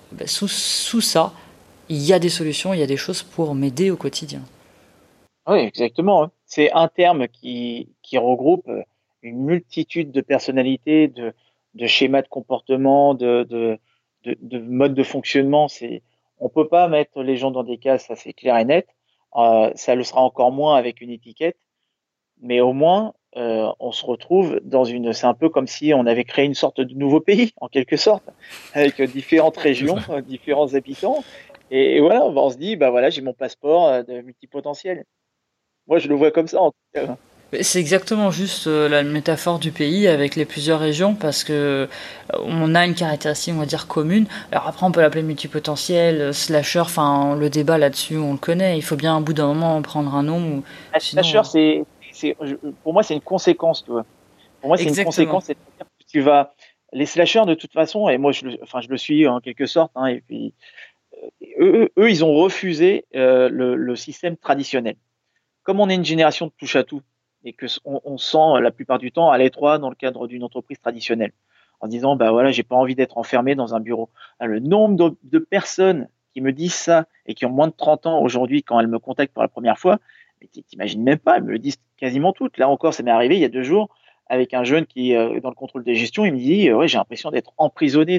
Speaker 1: sous ça, il y a des solutions, il y a des choses pour m'aider au quotidien.
Speaker 3: Oui, exactement. C'est un terme qui regroupe une multitude de personnalités, de schémas de comportement, de modes de fonctionnement. On peut pas mettre les gens dans des cases, ça c'est clair et net. Ça le sera encore moins avec une étiquette, mais au moins on se retrouve c'est un peu comme si on avait créé une sorte de nouveau pays, en quelque sorte, avec différentes régions, différents habitants. Et voilà, on se dit, bah voilà, j'ai mon passeport de multipotentiel. Moi, je le vois comme ça, en tout cas.
Speaker 1: C'est exactement juste la métaphore du pays avec les plusieurs régions parce que on a une caractéristique, on va dire, commune. Alors après, on peut l'appeler multipotentiel, slasher, enfin, le débat là-dessus, on le connaît. Il faut bien, au bout d'un moment, prendre un nom.
Speaker 3: Slasher, pour moi, c'est une conséquence, tu vois. Pour moi, c'est une conséquence. C'est-à-dire que les slashers, de toute façon, et moi, je le suis en quelque sorte, hein, et puis, eux, ils ont refusé le système traditionnel. Comme on est une génération de touche à tout et que on sent la plupart du temps à l'étroit dans le cadre d'une entreprise traditionnelle, en disant bah voilà, j'ai pas envie d'être enfermé dans un bureau. Le nombre de personnes qui me disent ça et qui ont moins de 30 ans aujourd'hui quand elles me contactent pour la première fois, mais t'imagines même pas, elles me le disent quasiment toutes. Là encore, ça m'est arrivé il y a 2 jours avec un jeune qui est dans le contrôle des gestions, il me dit ouais, j'ai l'impression d'être emprisonné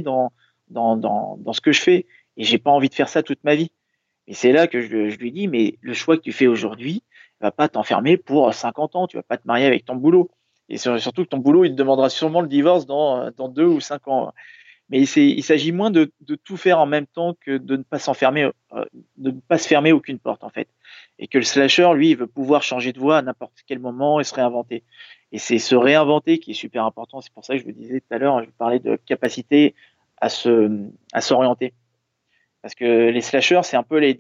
Speaker 3: dans ce que je fais et j'ai pas envie de faire ça toute ma vie. Et c'est là que je lui dis mais le choix que tu fais aujourd'hui, va pas t'enfermer pour 50 ans, tu vas pas te marier avec ton boulot. Et surtout que ton boulot, il te demandera sûrement le divorce dans 2 ou 5 ans. Mais il s'agit moins de tout faire en même temps que de ne pas de ne pas se fermer aucune porte, en fait. Et que le slasher, lui, il veut pouvoir changer de voie à n'importe quel moment et se réinventer. Et c'est se réinventer qui est super important. C'est pour ça que je vous disais tout à l'heure, je vous parlais de capacité à s'orienter. Parce que les slashers, c'est un peu les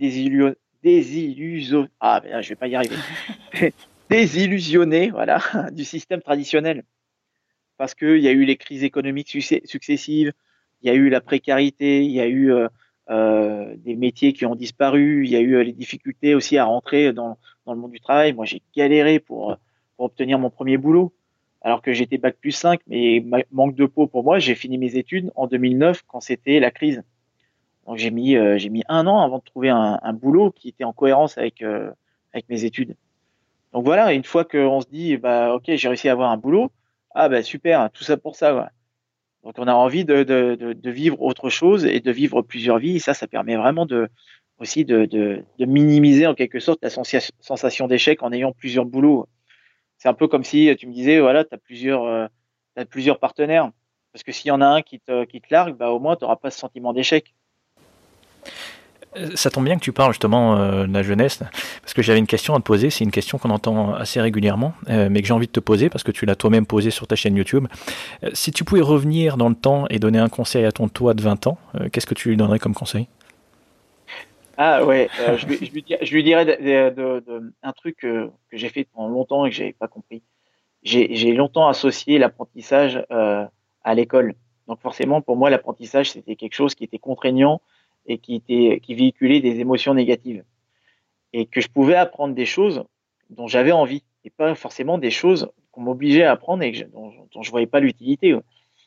Speaker 3: je vais pas y arriver. Désillusionnés, voilà, du système traditionnel. Parce qu'il y a eu les crises économiques successives, il y a eu la précarité, il y a eu des métiers qui ont disparu, il y a eu les difficultés aussi à rentrer dans le monde du travail. Moi, j'ai galéré pour obtenir mon premier boulot, alors que j'étais bac+5, mais manque de peau pour moi, j'ai fini mes études en 2009 quand c'était la crise. Donc j'ai mis 1 an avant de trouver un boulot qui était en cohérence avec mes études. Donc voilà, une fois qu'on se dit bah ok, j'ai réussi à avoir un boulot, ah bah super, tout ça pour ça. Voilà. Donc on a envie de vivre autre chose et de vivre plusieurs vies. Et ça permet vraiment aussi de minimiser en quelque sorte la sensation d'échec en ayant plusieurs boulots. C'est un peu comme si tu me disais voilà, t'as plusieurs partenaires. Parce que s'il y en a un qui te largue, bah au moins tu n'auras pas ce sentiment d'échec.
Speaker 2: Ça tombe bien que tu parles justement de la jeunesse, parce que j'avais une question à te poser. C'est une question qu'on entend assez régulièrement, mais que j'ai envie de te poser parce que tu l'as toi-même posée sur ta chaîne YouTube. Si tu pouvais revenir dans le temps et donner un conseil à ton toi de 20 ans, qu'est-ce que tu lui donnerais comme conseil?
Speaker 3: Ah ouais, je lui dirais un truc que j'ai fait pendant longtemps et que j'avais pas compris. J'ai longtemps associé l'apprentissage à l'école. Donc forcément, pour moi, l'apprentissage, c'était quelque chose qui était contraignant et qui véhiculait des émotions négatives. Et que je pouvais apprendre des choses dont j'avais envie et pas forcément des choses qu'on m'obligeait à apprendre et dont je voyais pas l'utilité.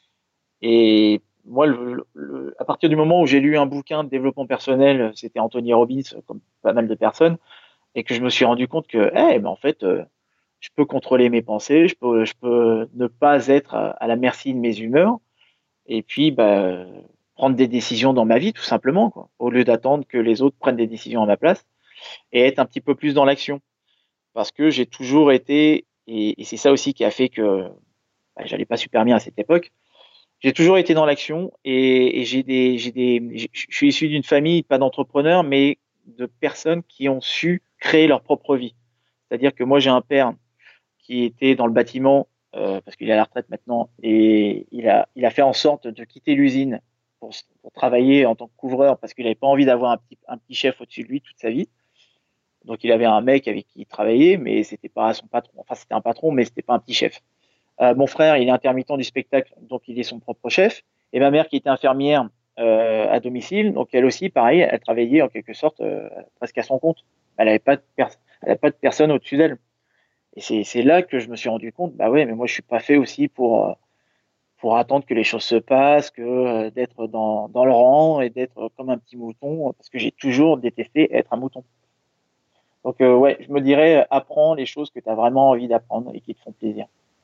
Speaker 3: Et moi, à partir du moment où j'ai lu un bouquin de développement personnel, c'était Anthony Robbins, comme pas mal de personnes, et que je me suis rendu compte que, en fait, je peux contrôler mes pensées, je peux ne pas être à la merci de mes humeurs, et puis prendre des décisions dans ma vie, tout simplement, quoi, au lieu d'attendre que les autres prennent des décisions à ma place. et être un petit peu plus dans l'action. Parce que j'ai toujours été, et c'est ça aussi qui a fait que j'allais pas super bien à cette époque, j'ai toujours été dans l'action et je suis issu d'une famille, pas d'entrepreneurs, mais de personnes qui ont su créer leur propre vie. C'est-à-dire que moi, j'ai un père qui était dans le bâtiment, parce qu'il est à la retraite maintenant, et il a fait en sorte de quitter l'usine pour travailler en tant que couvreur parce qu'il n'avait pas envie d'avoir un petit chef au-dessus de lui toute sa vie. Donc il avait un mec avec qui il travaillait, mais c'était pas son patron. Enfin, c'était un patron, mais c'était pas un petit chef. Mon frère, il est intermittent du spectacle, donc il est son propre chef. Et ma mère, qui était infirmière à domicile, donc elle aussi, pareil, elle travaillait en quelque sorte presque à son compte. Elle n'avait pas de personne au-dessus d'elle. Et c'est là que je me suis rendu compte, bah ouais, mais moi je suis pas fait aussi pour attendre que les choses se passent, que d'être dans le rang et d'être comme un petit mouton, parce que j'ai toujours détesté être un mouton. Donc ouais, je me dirais, apprends les choses que tu as vraiment envie d'apprendre et qui te font plaisir.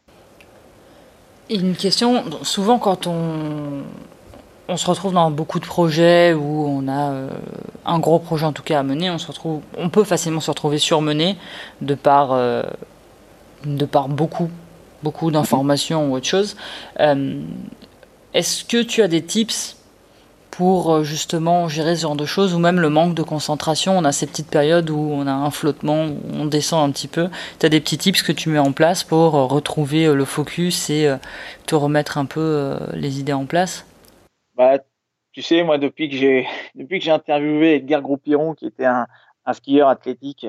Speaker 1: Et une question, souvent quand on se retrouve dans beaucoup de projets où on a un gros projet en tout cas à mener, on peut facilement se retrouver surmené de par beaucoup d'informations ou autre chose. Est-ce que tu as des tips pour justement gérer ce genre de choses, ou même le manque de concentration? On a ces petites périodes où on a un flottement, où on descend un petit peu. Tu as des petits tips que tu mets en place pour retrouver le focus et te remettre un peu les idées en place?
Speaker 3: Bah, tu sais, moi, depuis que j'ai interviewé Edgar Groupiron, qui était un skieur athlétique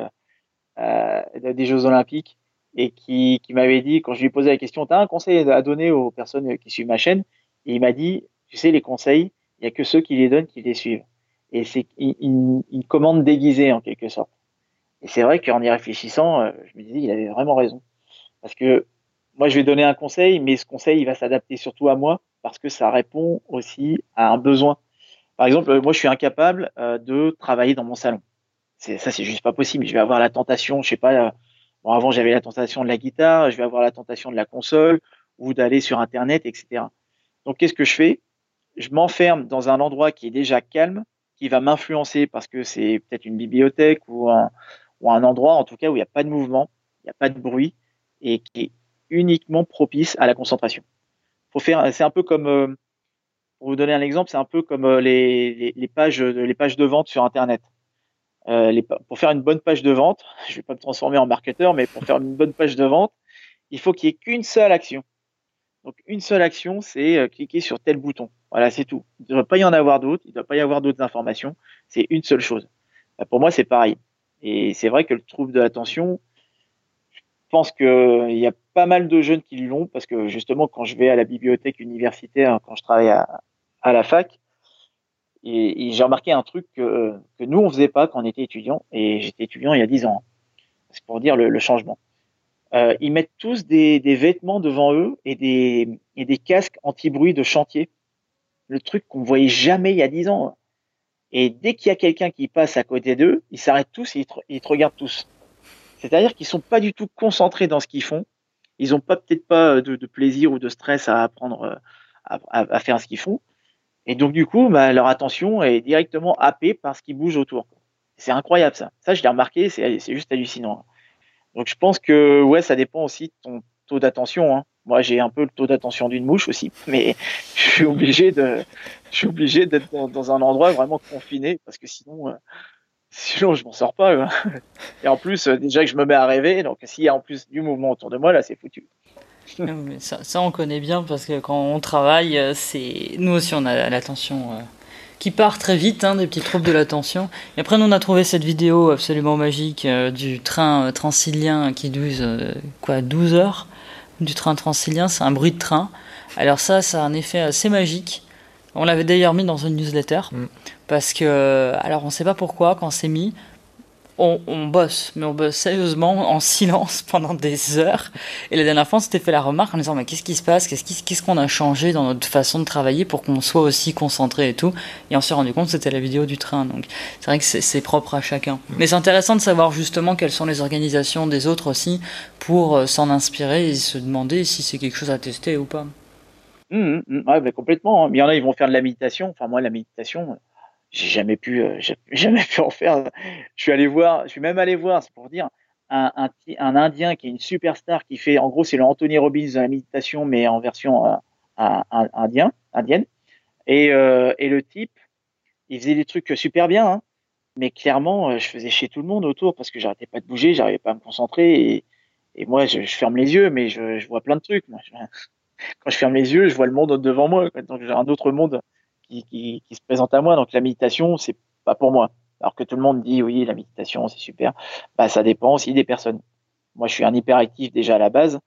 Speaker 3: des Jeux Olympiques, et qui m'avait dit, quand je lui posais la question, tu as un conseil à donner aux personnes qui suivent ma chaîne? Et il m'a dit, tu sais, les conseils, il n'y a que ceux qui les donnent qui les suivent. Et c'est une commande déguisée, en quelque sorte. Et c'est vrai qu'en y réfléchissant, je me disais, il avait vraiment raison. Parce que moi, je vais donner un conseil, mais ce conseil, il va s'adapter surtout à moi, parce que ça répond aussi à un besoin. Par exemple, moi, je suis incapable de travailler dans mon salon. C'est juste pas possible. Je vais avoir la tentation, je sais pas. Bon, avant, j'avais la tentation de la guitare, je vais avoir la tentation de la console ou d'aller sur Internet, etc. Donc, qu'est-ce que je fais? Je m'enferme dans un endroit qui est déjà calme, qui va m'influencer parce que c'est peut-être une bibliothèque ou un endroit, en tout cas, où il n'y a pas de mouvement, il n'y a pas de bruit et qui est uniquement propice à la concentration. C'est un peu comme, pour vous donner un exemple, c'est un peu comme les pages de vente sur Internet. Pour faire une bonne page de vente, je ne vais pas me transformer en marketeur, mais pour faire une bonne page de vente, il faut qu'il n'y ait qu'une seule action. Donc, une seule action, c'est cliquer sur tel bouton. Voilà, c'est tout. Il ne doit pas y en avoir d'autres, il ne doit pas y avoir d'autres informations. C'est une seule chose. Pour moi, c'est pareil. Et c'est vrai que le trouble de l'attention, je pense qu'il y a pas mal de jeunes qui l'ont, parce que justement, quand je vais à la bibliothèque universitaire, quand je travaille à la fac, et j'ai remarqué un truc que nous, on faisait pas quand on était étudiant, et j'étais étudiant il y a 10 ans. C'est pour dire le changement. Ils mettent tous des vêtements devant eux et des casques anti-bruit de chantier. Le truc qu'on ne voyait jamais il y a 10 ans. Et dès qu'il y a quelqu'un qui passe à côté d'eux, ils s'arrêtent tous et ils te regardent tous. C'est-à-dire qu'ils sont pas du tout concentrés dans ce qu'ils font. Ils ont peut-être pas de plaisir ou de stress à apprendre à faire ce qu'ils font. Et donc, du coup, bah, leur attention est directement happée par ce qui bouge autour. C'est incroyable, ça. Ça, je l'ai remarqué, c'est juste hallucinant. Donc, je pense que ouais, ça dépend aussi de ton taux d'attention, hein. Moi, j'ai un peu le taux d'attention d'une mouche aussi, mais je suis obligé d'être dans un endroit vraiment confiné parce que sinon je m'en sors pas, hein. Et en plus, déjà que je me mets à rêver, donc s'il y a en plus du mouvement autour de moi, là, c'est foutu.
Speaker 1: Mais ça, on connaît bien parce que quand on travaille, nous aussi on a l'attention qui part très vite, hein, des petits troubles de l'attention. Et après, nous on a trouvé cette vidéo absolument magique du train transilien qui dure 12 heures. Du train transilien, c'est un bruit de train. Alors ça a un effet assez magique. On l'avait d'ailleurs mis dans une newsletter parce que, alors on sait pas pourquoi, quand c'est mis, on bosse, mais on bosse sérieusement en silence pendant des heures. Et la dernière fois, on s'était fait la remarque en disant mais qu'est-ce qui se passe, qu'est-ce qu'on a changé dans notre façon de travailler pour qu'on soit aussi concentré et tout. Et on s'est rendu compte que c'était la vidéo du train. Donc c'est vrai que c'est propre à chacun. Mais c'est intéressant de savoir justement quelles sont les organisations des autres aussi pour s'en inspirer et se demander si c'est quelque chose à tester ou pas.
Speaker 3: Ouais, mais complètement, hein. Mais il y en a, ils vont faire de la méditation. Enfin, moi, la méditation, j'ai jamais pu en faire. Je suis même allé voir, c'est pour dire, un Indien qui est une superstar qui fait, en gros, c'est le Anthony Robbins de la méditation, mais en version indienne. Et le type, il faisait des trucs super bien, hein, mais clairement, je faisais chier tout le monde autour parce que j'arrêtais pas de bouger, j'arrivais pas à me concentrer. Et moi, je ferme les yeux, mais je vois plein de trucs. Moi. Quand je ferme les yeux, je vois le monde devant moi. Donc j'ai un autre monde qui se présente à moi. Donc la méditation, c'est pas pour moi. Alors que tout le monde dit oui, la méditation, c'est super. Bah, ça dépend aussi des personnes. Moi, je suis un hyperactif déjà à la base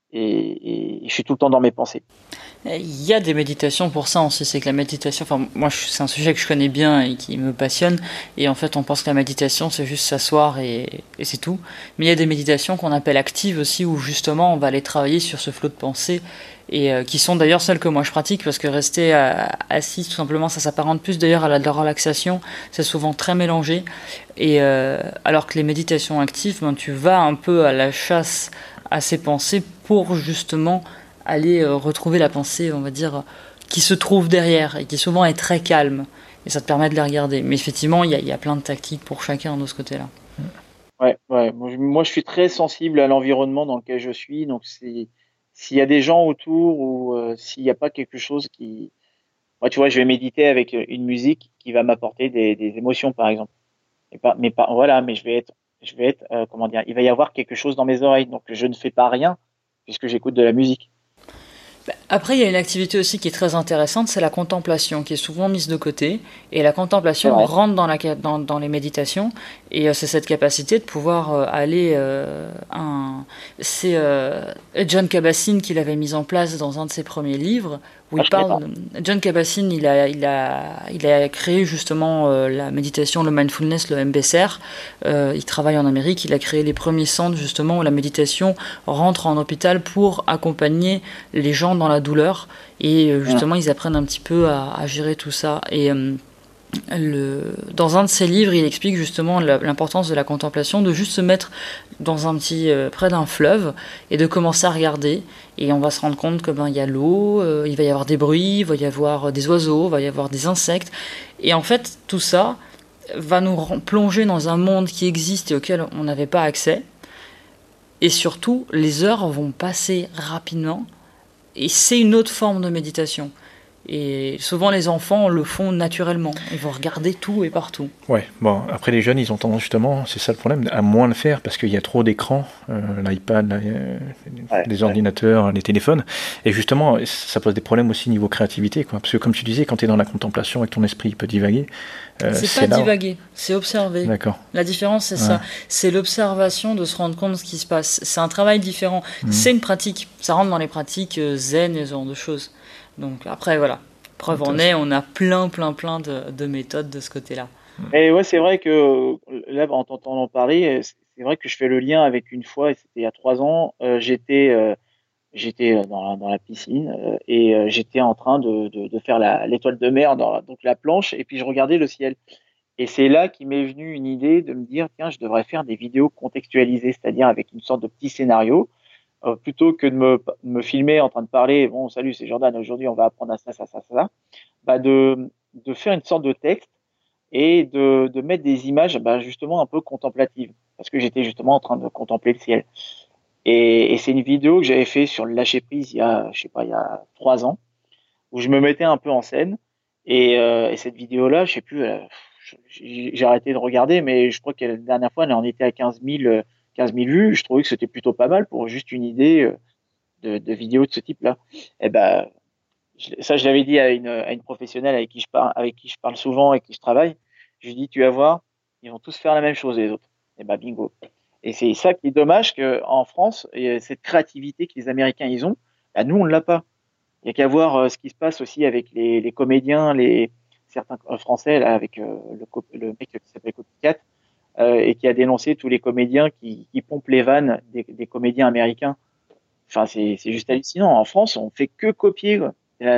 Speaker 3: et je suis tout le temps dans mes pensées.
Speaker 1: Il y a des méditations pour ça aussi, c'est que la méditation, enfin moi c'est un sujet que je connais bien et qui me passionne, et en fait on pense que la méditation c'est juste s'asseoir et c'est tout, mais il y a des méditations qu'on appelle actives aussi, où justement on va aller travailler sur ce flot de pensée, et qui sont d'ailleurs celles que moi je pratique, parce que rester assis tout simplement, ça s'apparente plus d'ailleurs à la relaxation, c'est souvent très mélangé, et alors que les méditations actives, ben, tu vas un peu à la chasse à ces pensées pour justement aller retrouver la pensée, on va dire, qui se trouve derrière et qui souvent est très calme. Et ça te permet de les regarder. Mais effectivement, il y a plein de tactiques pour chacun de ce côté-là.
Speaker 3: Ouais. Moi, je suis très sensible à l'environnement dans lequel je suis. Donc, s'il y a des gens autour ou s'il n'y a pas quelque chose qui. Moi, tu vois, je vais méditer avec une musique qui va m'apporter des émotions, par exemple. Voilà, mais je vais être, comment dire, il va y avoir quelque chose dans mes oreilles. Donc, je ne fais pas rien puisque j'écoute de la musique.
Speaker 1: Après, il y a une activité aussi qui est très intéressante, c'est la contemplation, qui est souvent mise de côté. Et la
Speaker 3: C'est
Speaker 1: contemplation
Speaker 3: vrai.
Speaker 1: rentre dans les méditations. Et c'est cette capacité de pouvoir aller... c'est John Kabat-Zinn qui l'avait mise en place dans un de ses premiers livres, où
Speaker 3: Ah,
Speaker 1: il
Speaker 3: je connais pas.
Speaker 1: parle... John Kabat-Zinn, il a créé justement la méditation, le mindfulness, le MBSR. Il travaille en Amérique, il a créé les premiers centres justement où la méditation rentre en hôpital pour accompagner les gens dans la douleur, et
Speaker 3: Hum,
Speaker 1: justement ils apprennent un petit peu à gérer tout ça. Et dans un de ses livres, il explique justement l'importance de la contemplation, de juste se mettre dans un petit près d'un fleuve et de commencer à regarder, et on va se rendre compte que il y a l'eau, il va y avoir des bruits, il va y avoir des oiseaux, il va y avoir des insectes, et en fait tout ça va nous plonger dans un monde qui existe et auquel on n'avait pas accès, et surtout les heures vont passer rapidement. Et c'est une autre forme de méditation. Et souvent, les enfants le font naturellement. Ils vont regarder tout et partout.
Speaker 2: Ouais, bon, après les jeunes, ils ont tendance justement, c'est ça le problème, à moins le faire parce qu'il y a trop d'écrans, l'iPad, les
Speaker 3: ouais.
Speaker 2: ordinateurs, les téléphones, et justement, ça pose des problèmes aussi niveau créativité, quoi. Parce que comme tu disais, quand tu es dans la contemplation et que ton esprit peut divaguer,
Speaker 1: C'est pas
Speaker 2: c'est là.
Speaker 1: divaguer, c'est observer.
Speaker 2: D'accord.
Speaker 1: La différence, c'est ça. C'est l'observation de se rendre compte de ce qui se passe. C'est un travail différent. C'est une pratique. Ça rentre dans les pratiques zen et ce genre de choses. Donc après, voilà. Preuve en est, on a plein de méthodes de ce côté-là.
Speaker 3: Et ouais, c'est vrai que là, en t'entendant parler, c'est vrai que je fais le lien avec une fois, et c'était il y a 3 ans, j'étais dans la piscine et j'étais en train de faire l'étoile de mer donc la planche, et puis je regardais le ciel. Et c'est là qu'il m'est venu une idée de me dire, tiens, je devrais faire des vidéos contextualisées, c'est-à-dire avec une sorte de petit scénario, plutôt que de me filmer en train de parler, bon, salut, c'est Jordan, aujourd'hui on va apprendre à ça, bah de faire une sorte de texte et de mettre des images bah, justement un peu contemplatives, parce que j'étais justement en train de contempler le ciel. Et c'est une vidéo que j'avais fait sur le lâcher prise il y a, je sais pas, il y a 3 ans, où je me mettais un peu en scène. Et cette vidéo-là, je sais plus, j'ai arrêté de regarder, mais je crois que la dernière fois, elle en était à 15 000 vues. Je trouvais que c'était plutôt pas mal pour juste une idée de vidéo de ce type-là. Et ben, ça, je l'avais dit à une professionnelle avec qui je parle souvent et qui je travaille. Je lui dis, tu vas voir, ils vont tous faire la même chose les autres. Et ben, bingo. Et c'est ça qui est dommage qu'en France, cette créativité que les Américains ils ont, bah, nous on ne l'a pas. Il y a qu'à voir ce qui se passe aussi avec les comédiens, certains français là, avec le mec qui s'appelle Copycat et qui a dénoncé tous les comédiens qui pompent les vannes des comédiens américains. Enfin, c'est juste hallucinant. En France, on fait que copier, quoi.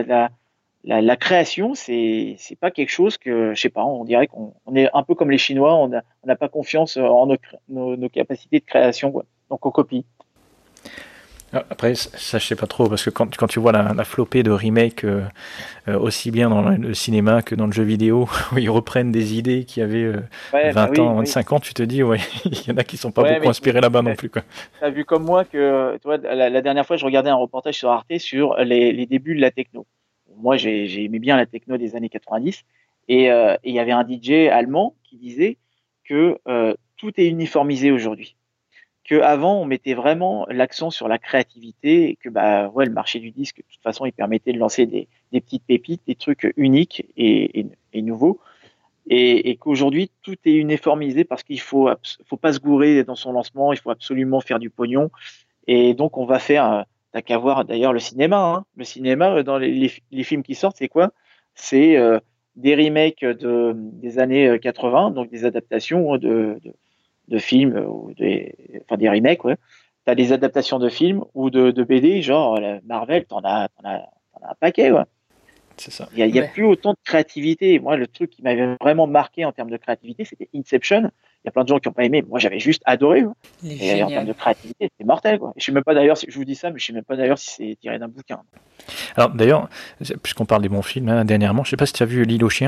Speaker 3: La création, c'est pas quelque chose que, je sais pas, on dirait qu'on est un peu comme les Chinois, on n'a pas confiance en nos capacités de création, quoi. Donc on copie.
Speaker 2: Après, ça, je sais pas trop, parce que quand tu vois la flopée de remakes, aussi bien dans le cinéma que dans le jeu vidéo, où ils reprennent des idées qui avaient 20 ans, 25 ans, tu te dis, ouais, il y en a qui sont pas beaucoup inspirés là-bas non plus, quoi.
Speaker 3: Tu as vu comme moi que, tu vois, la dernière fois, je regardais un reportage sur Arte sur les débuts de la techno. Moi, j'ai aimé bien la techno des années 90, et il y avait un DJ allemand qui disait que tout est uniformisé aujourd'hui. Qu'avant, on mettait vraiment l'accent sur la créativité et que le marché du disque, de toute façon, il permettait de lancer des petites pépites, des trucs uniques et nouveaux. Et qu'aujourd'hui, tout est uniformisé parce qu'il faut pas se gourer dans son lancement, il faut absolument faire du pognon. Et donc, on va faire, t'as qu'à voir d'ailleurs le cinéma. Hein. Le cinéma, dans les films qui sortent, c'est quoi? C'est des remakes des années 80, donc des adaptations de films, enfin des remakes, ouais. Tu as des adaptations de films ou de BD, genre Marvel, t'en as un paquet, ouais.
Speaker 2: C'est ça.
Speaker 3: Il y a plus autant de créativité. Moi, le truc qui m'avait vraiment marqué en termes de créativité, c'était Inception. Il y a plein de gens qui n'ont pas aimé. Moi, j'avais juste adoré. Ouais. Et en termes de créativité, c'était mortel. Quoi. Je sais même pas d'ailleurs si je vous dis ça, mais je sais même pas d'ailleurs si c'est tiré d'un bouquin.
Speaker 2: Alors d'ailleurs, puisqu'on parle des bons films, hein, dernièrement, je sais pas si tu as vu L'île aux chiens.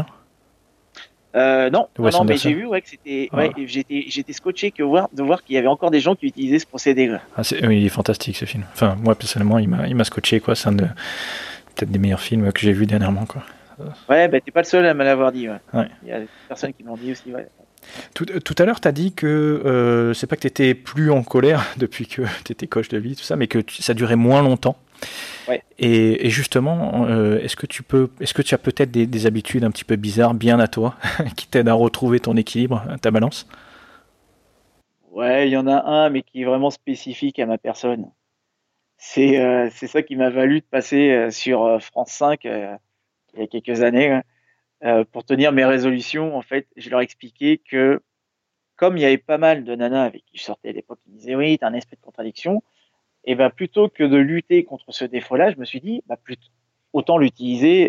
Speaker 3: Non, mais j'ai vu que c'était. Ouais, j'étais scotché de voir qu'il y avait encore des gens qui utilisaient ce procédé.
Speaker 2: Ah, il est fantastique ce film. Enfin, moi personnellement, il m'a scotché, quoi. C'est peut-être des meilleurs films que j'ai vus dernièrement, quoi.
Speaker 3: Ouais, t'es pas le seul à me l'avoir dit. Ouais.
Speaker 2: Ouais.
Speaker 3: Il y a des personnes qui m'ont dit aussi. Ouais.
Speaker 2: Tout à l'heure, tu as dit que c'est pas que tu étais plus en colère depuis que tu étais coach de vie, tout ça, mais que ça durait moins longtemps.
Speaker 3: Ouais.
Speaker 2: Et justement, est-ce que tu as peut-être des habitudes un petit peu bizarres, bien à toi, qui t'aident à retrouver ton équilibre, ta balance?
Speaker 3: Ouais, il y en a un, mais qui est vraiment spécifique à ma personne. C'est ça qui m'a valu de passer sur France 5 il y a quelques années. Pour tenir mes résolutions, en fait, je leur expliquais que comme il y avait pas mal de nanas avec qui je sortais à l'époque qui disaient oui, t'as un esprit de contradiction, et plutôt que de lutter contre ce défaut-là, je me suis dit autant l'utiliser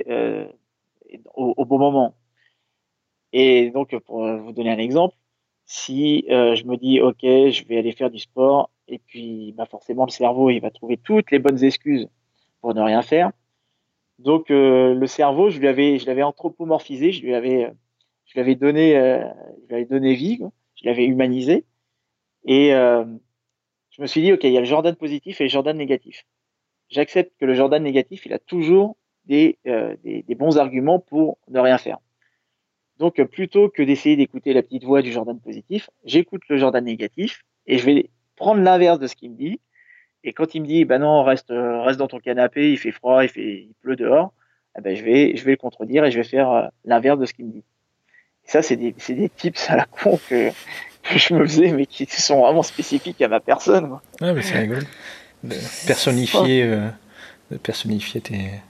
Speaker 3: au bon moment. Et donc, pour vous donner un exemple, si je me dis ok, je vais aller faire du sport, et puis forcément le cerveau il va trouver toutes les bonnes excuses pour ne rien faire. Donc le cerveau, je l'avais anthropomorphisé, je lui avais donné vie, quoi. Je l'avais humanisé, et je me suis dit ok, il y a le Jordan positif et le Jordan négatif. J'accepte que le Jordan négatif, il a toujours des bons arguments pour ne rien faire. Donc plutôt que d'essayer d'écouter la petite voix du Jordan positif, j'écoute le Jordan négatif et je vais prendre l'inverse de ce qu'il me dit. Et quand il me dit non, reste dans ton canapé, il fait froid, il pleut dehors, je vais le contredire et je vais faire l'inverse de ce qu'il me dit. Et ça, c'est des tips à la con que je me faisais, mais qui sont vraiment spécifiques à ma personne. Quoi.
Speaker 2: Ouais, mais c'est rigolo. De personnifier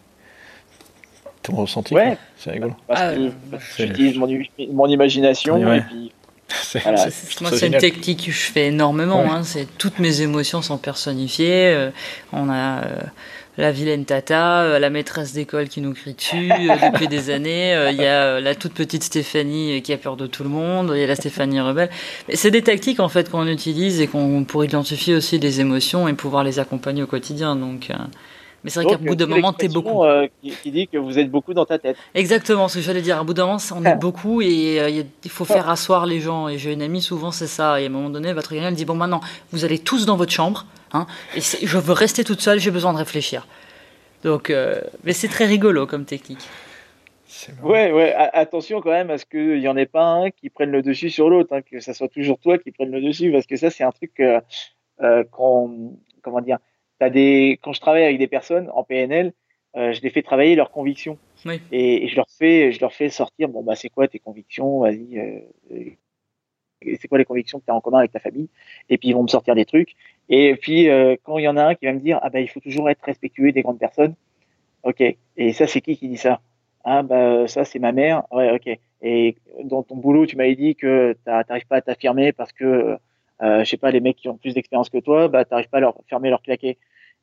Speaker 2: ton ressenti.
Speaker 3: Ouais.
Speaker 2: Quoi. C'est rigolo.
Speaker 3: Parce que j'utilise mon imagination et puis.
Speaker 1: Voilà. Moi, c'est une technique que je fais énormément. Ouais. Hein, c'est toutes mes émotions sont personnifiées. On a la vilaine tata, la maîtresse d'école qui nous crie dessus depuis des années. Il y a la toute petite Stéphanie qui a peur de tout le monde. Il y a la Stéphanie rebelle. Mais c'est des tactiques en fait qu'on utilise et qu'on pour identifier aussi des émotions et pouvoir les accompagner au quotidien. Donc. Mais c'est vrai qu'à bout d'un moment, t'es beaucoup.
Speaker 3: Qui dit que vous êtes beaucoup dans ta tête.
Speaker 1: Exactement, ce que j'allais dire. À bout d'un moment, on est beaucoup et il faut faire asseoir les gens. Et j'ai une amie, souvent, c'est ça. Et à un moment donné, elle va te regarder, elle dit bon, maintenant, vous allez tous dans votre chambre. Hein, et je veux rester toute seule, j'ai besoin de réfléchir. Donc, mais c'est très rigolo comme technique.
Speaker 3: Ouais, attention quand même à ce qu'il n'y en ait pas un qui prenne le dessus sur l'autre. Hein, que ça soit toujours toi qui prenne le dessus. Parce que ça, c'est un truc comment dire. Quand je travaille avec des personnes en PNL, je les fais travailler leurs convictions.
Speaker 1: Oui.
Speaker 3: Et je leur fais sortir, c'est quoi tes convictions? Vas-y, c'est quoi les convictions que tu as en commun avec ta famille? Et puis ils vont me sortir des trucs. Et puis quand il y en a un qui va me dire, il faut toujours être respectueux des grandes personnes. Ok. Et ça, c'est qui dit ça? Ça, c'est ma mère. Ouais, ok. Et dans ton boulot, tu m'avais dit que t'arrives pas à t'affirmer parce que je sais pas, les mecs qui ont plus d'expérience que toi, t'arrives pas à leur fermer leur claquet.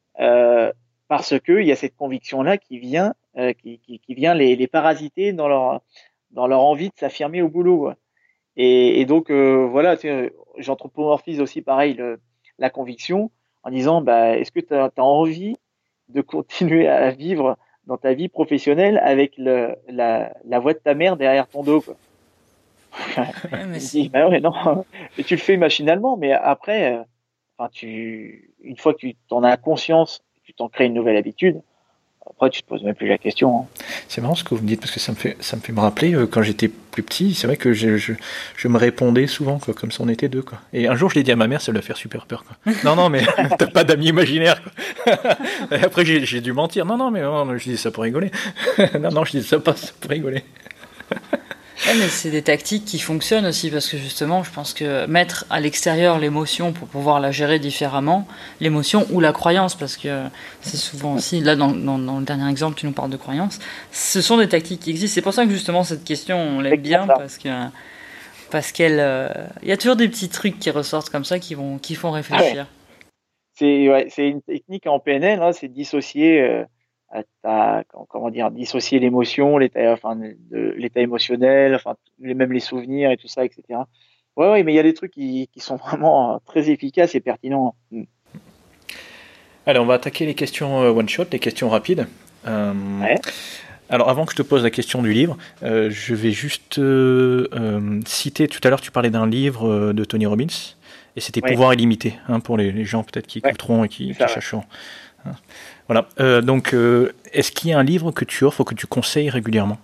Speaker 3: Parce que il y a cette conviction-là qui vient les parasiter dans leur envie de s'affirmer au boulot. Ouais. Et donc voilà, j'anthropomorphise aussi pareil la conviction en disant, bah, est-ce que tu as envie de continuer à vivre dans ta vie professionnelle avec la voix de ta mère derrière ton dos, quoi.
Speaker 1: Ouais, mais
Speaker 3: Il me dit, bah ouais, non, mais tu le fais machinalement, mais après, enfin, une fois que tu t'en as conscience, tu t'en crées une nouvelle habitude, après, tu te poses même plus la question, hein.
Speaker 2: C'est marrant ce que vous me dites, parce que ça me fait me rappeler, quand j'étais plus petit, c'est vrai que je me répondais souvent, quoi, comme si on était deux, quoi. Et un jour, je l'ai dit à ma mère, ça lui a fait super peur, quoi. Non, non, mais t'as pas d'amis imaginaires, quoi. Et après, j'ai dû mentir. Non, non, mais non, je dis ça pour rigoler. Non, non, je dis ça pas pour rigoler.
Speaker 1: Ouais, mais c'est des tactiques qui fonctionnent aussi parce que justement, je pense que mettre à l'extérieur l'émotion pour pouvoir la gérer différemment, l'émotion ou la croyance, parce que c'est souvent aussi, là dans le dernier exemple, tu nous parles de croyance, ce sont des tactiques qui existent. C'est pour ça que justement cette question, on l'aime bien parce qu'elle, il y a toujours des petits trucs qui ressortent comme ça qui font réfléchir.
Speaker 3: C'est une technique en PNL, hein, c'est dissocier, comment dire, dissocier l'émotion, l'état émotionnel, enfin, même les souvenirs et tout ça, etc. Ouais, ouais, mais il y a des trucs qui sont vraiment très efficaces et pertinents.
Speaker 2: Allez, on va attaquer les questions one shot, les questions rapides.
Speaker 3: Ouais.
Speaker 2: Alors, avant que je te pose la question du livre, je vais juste citer, tout à l'heure tu parlais d'un livre de Tony Robbins, et c'était Pouvoir illimité, hein, pour les gens peut-être qui écouteront et qui chercheront. Hein. Voilà. Donc, est-ce qu'il y a un livre que tu offres ou que tu conseilles régulièrement?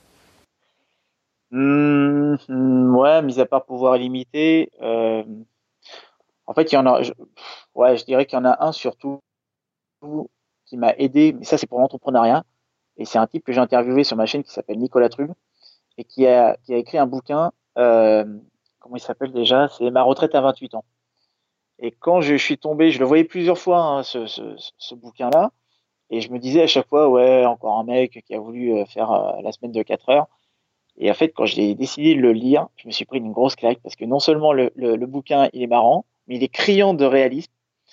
Speaker 3: Ouais, mis à part Pouvoir illimité, en fait, il y en a. Je dirais qu'il y en a un surtout qui m'a aidé, mais ça c'est pour l'entrepreneuriat. Et c'est un type que j'ai interviewé sur ma chaîne qui s'appelle Nicolas Trube et qui a écrit un bouquin. Comment il s'appelle déjà? C'est Ma retraite à 28 ans. Et quand je suis tombé, je le voyais plusieurs fois, hein, ce bouquin-là, et je me disais à chaque fois, ouais, encore un mec qui a voulu faire la semaine de 4 heures. Et en fait, quand j'ai décidé de le lire, je me suis pris une grosse claque parce que non seulement le bouquin il est marrant, mais il est criant de réalisme.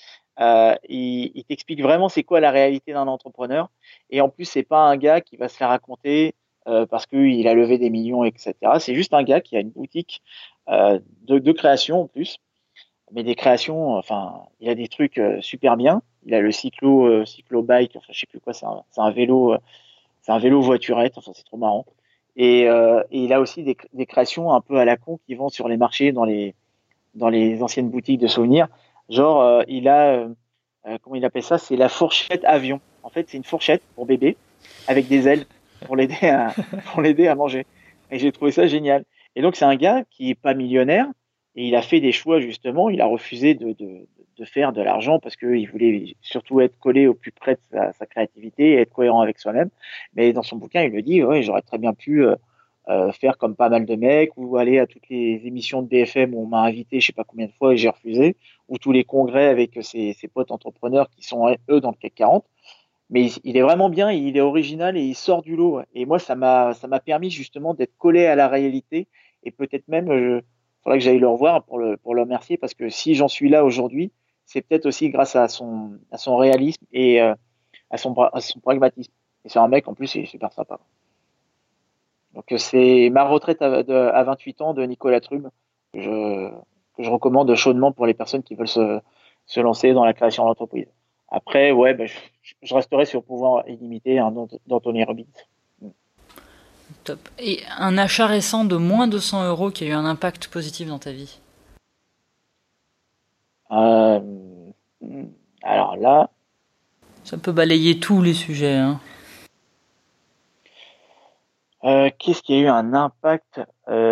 Speaker 3: Il t'explique vraiment c'est quoi la réalité d'un entrepreneur. Et en plus, c'est pas un gars qui va se faire raconter parce qu'il a levé des millions, etc. C'est juste un gars qui a une boutique de création en plus. Mais des créations, enfin, il a des trucs super bien. Il a le cyclo bike, enfin, je sais plus quoi, c'est un vélo voiturette, enfin, c'est trop marrant. Et il a aussi des créations un peu à la con qui vont sur les marchés dans les anciennes boutiques de souvenirs. Genre, il a, comment il appelle ça? C'est la fourchette avion. En fait, c'est une fourchette pour bébé avec des ailes pour l'aider pour l'aider à manger. Et j'ai trouvé ça génial. Et donc, c'est un gars qui est pas millionnaire et il a fait des choix, justement. Il a refusé de faire de l'argent parce qu'il voulait surtout être collé au plus près de sa créativité et être cohérent avec soi-même. Mais dans son bouquin, il le dit, ouais, j'aurais très bien pu faire comme pas mal de mecs ou aller à toutes les émissions de BFM où on m'a invité je sais pas combien de fois et j'ai refusé, ou tous les congrès avec ses potes entrepreneurs qui sont eux dans le CAC 40. Mais il est vraiment bien, il est original et il sort du lot. Et moi, ça m'a permis justement d'être collé à la réalité et peut-être même, faudrait que j'aille le revoir pour le remercier parce que si j'en suis là aujourd'hui, c'est peut-être aussi grâce à son réalisme et à son pragmatisme. Et c'est un mec en plus, il est super sympa. Donc c'est Ma retraite à 28 ans de Nicolas Trube que je recommande chaudement pour les personnes qui veulent se lancer dans la création d'entreprise. Après, ouais, je resterai sur Pouvoir illimité, hein, d'Anthony Robbins.
Speaker 1: Top. Et un achat récent de moins de 100 € qui a eu un impact positif dans ta vie?
Speaker 3: Euh, alors là,
Speaker 1: Ça peut balayer tous les sujets, hein.
Speaker 3: qu'est-ce qui a eu un impact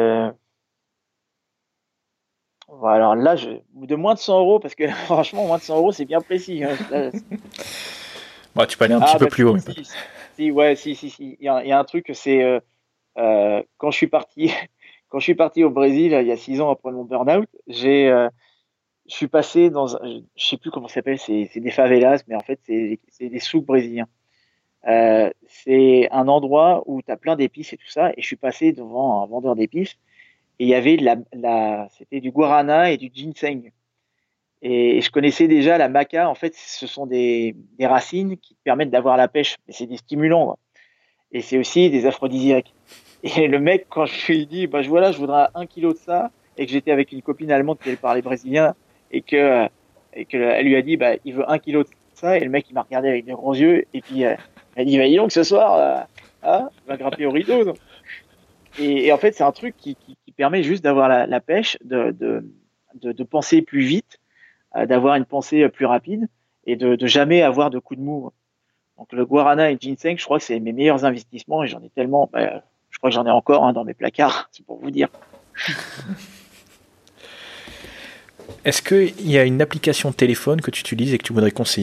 Speaker 3: alors là, de moins de 100 euros, parce que franchement, moins de 100 euros, c'est bien précis, hein.
Speaker 2: Bah, tu peux aller un petit peu plus haut. Mais
Speaker 3: Si. Il y a un truc, c'est quand je suis parti, quand je suis parti au Brésil il y a 6 ans après mon burn-out, je suis passé je sais plus comment ça s'appelle, c'est des favelas, mais en fait, c'est des souks brésiliens. C'est un endroit où tu as plein d'épices et tout ça, et je suis passé devant un vendeur d'épices, et il y avait c'était du guarana et du ginseng. Et je connaissais déjà la maca. En fait, ce sont des racines qui te permettent d'avoir la pêche, mais c'est des stimulants, quoi. Et c'est aussi des aphrodisiaques. Et le mec, quand je lui ai dit, je voudrais 1 kilo de ça, et que j'étais avec une copine allemande qui parlait brésilien, et que et qu'elle lui a dit, il veut 1 kilo de ça, et le mec, il m'a regardé avec des grands yeux, et puis elle a dit, dis donc, ce soir, on va grimper au rideau. Donc. Et en fait, c'est un truc qui permet juste d'avoir la pêche, de penser plus vite, d'avoir une pensée plus rapide, et de jamais avoir de coup de mou. Donc le guarana et le ginseng, je crois que c'est mes meilleurs investissements, et j'en ai tellement, je crois que j'en ai encore dans mes placards, c'est pour vous dire.
Speaker 2: Est-ce qu'il y a une application téléphone que tu utilises et que tu voudrais conseiller ?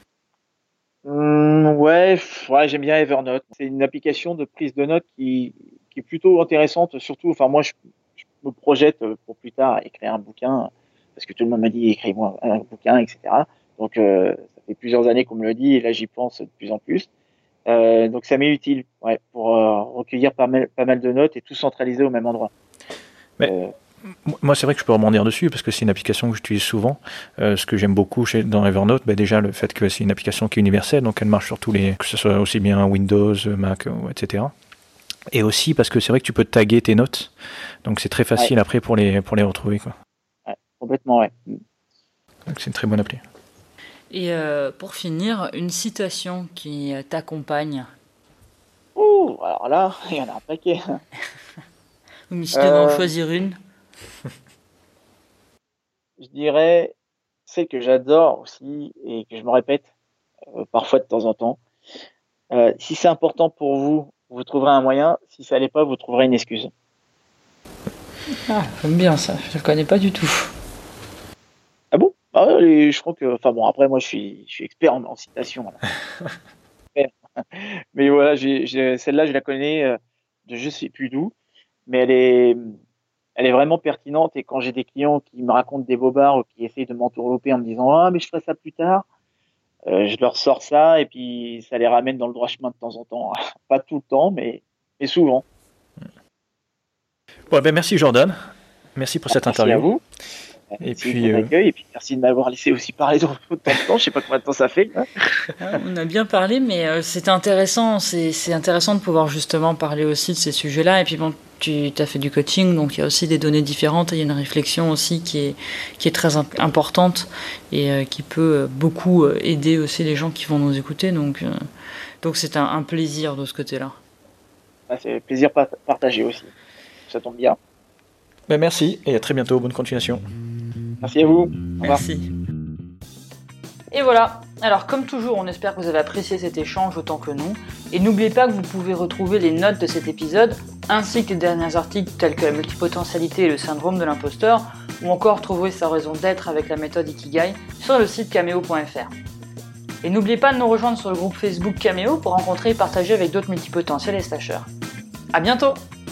Speaker 3: Ouais, j'aime bien Evernote. C'est une application de prise de notes qui est plutôt intéressante, surtout, enfin moi je me projette pour plus tard à écrire un bouquin, parce que tout le monde m'a dit écris-moi un bouquin, etc. Donc ça fait plusieurs années qu'on me le dit, et là j'y pense de plus en plus. Donc ça m'est utile, pour recueillir pas mal de notes et tout centraliser au même endroit.
Speaker 2: Moi, c'est vrai que je peux rebondir dessus parce que c'est une application que j'utilise souvent. Ce que j'aime beaucoup dans Evernote, déjà le fait que c'est une application qui est universelle, donc elle marche sur que ce soit aussi bien Windows, Mac, etc. Et aussi parce que c'est vrai que tu peux taguer tes notes, donc c'est très facile après pour les retrouver, quoi.
Speaker 3: Ouais, complètement, ouais.
Speaker 2: Donc c'est une très bonne appli.
Speaker 1: Et pour finir, une citation qui t'accompagne.
Speaker 3: Alors là, il y en a un paquet.
Speaker 1: Mais si tu devais en choisir une.
Speaker 3: Je dirais celle que j'adore aussi et que je me répète parfois de temps en temps. Si c'est important pour vous, vous trouverez un moyen. Si ça l'est pas, vous trouverez une excuse.
Speaker 1: Ah, j'aime bien ça. Je le connais pas du tout.
Speaker 3: Ah bon ? Je crois que, après moi je suis expert en citation. Mais voilà, celle-là je la connais de je sais plus d'où, mais elle est vraiment pertinente, et quand j'ai des clients qui me racontent des bobards ou qui essayent de m'entourlouper en me disant mais je ferai ça plus tard, je leur sors ça et puis ça les ramène dans le droit chemin de temps en temps. Pas tout le temps, mais souvent.
Speaker 2: Bon, merci Jordan, merci pour cette interview.
Speaker 3: Merci à vous. Et puis, et puis merci de m'avoir laissé aussi parler autant de temps. Je sais pas combien de temps ça fait.
Speaker 1: On a bien parlé, mais c'était intéressant. C'est intéressant de pouvoir justement parler aussi de ces sujets-là. Et puis bon, tu as fait du coaching, donc il y a aussi des données différentes. Et il y a une réflexion aussi qui est très importante et qui peut beaucoup aider aussi les gens qui vont nous écouter. Donc c'est un plaisir de ce côté-là.
Speaker 3: C'est un plaisir partagé aussi. Ça tombe bien.
Speaker 2: Merci et à très bientôt. Bonne continuation.
Speaker 3: Merci à vous.
Speaker 1: Merci. Et voilà. Alors comme toujours, on espère que vous avez apprécié cet échange autant que nous. Et n'oubliez pas que vous pouvez retrouver les notes de cet épisode, ainsi que les derniers articles tels que la multipotentialité et le syndrome de l'imposteur, ou encore trouver sa raison d'être avec la méthode Ikigai sur le site cameo.fr. Et n'oubliez pas de nous rejoindre sur le groupe Facebook Cameo pour rencontrer et partager avec d'autres multipotentiels et slasheurs. À bientôt!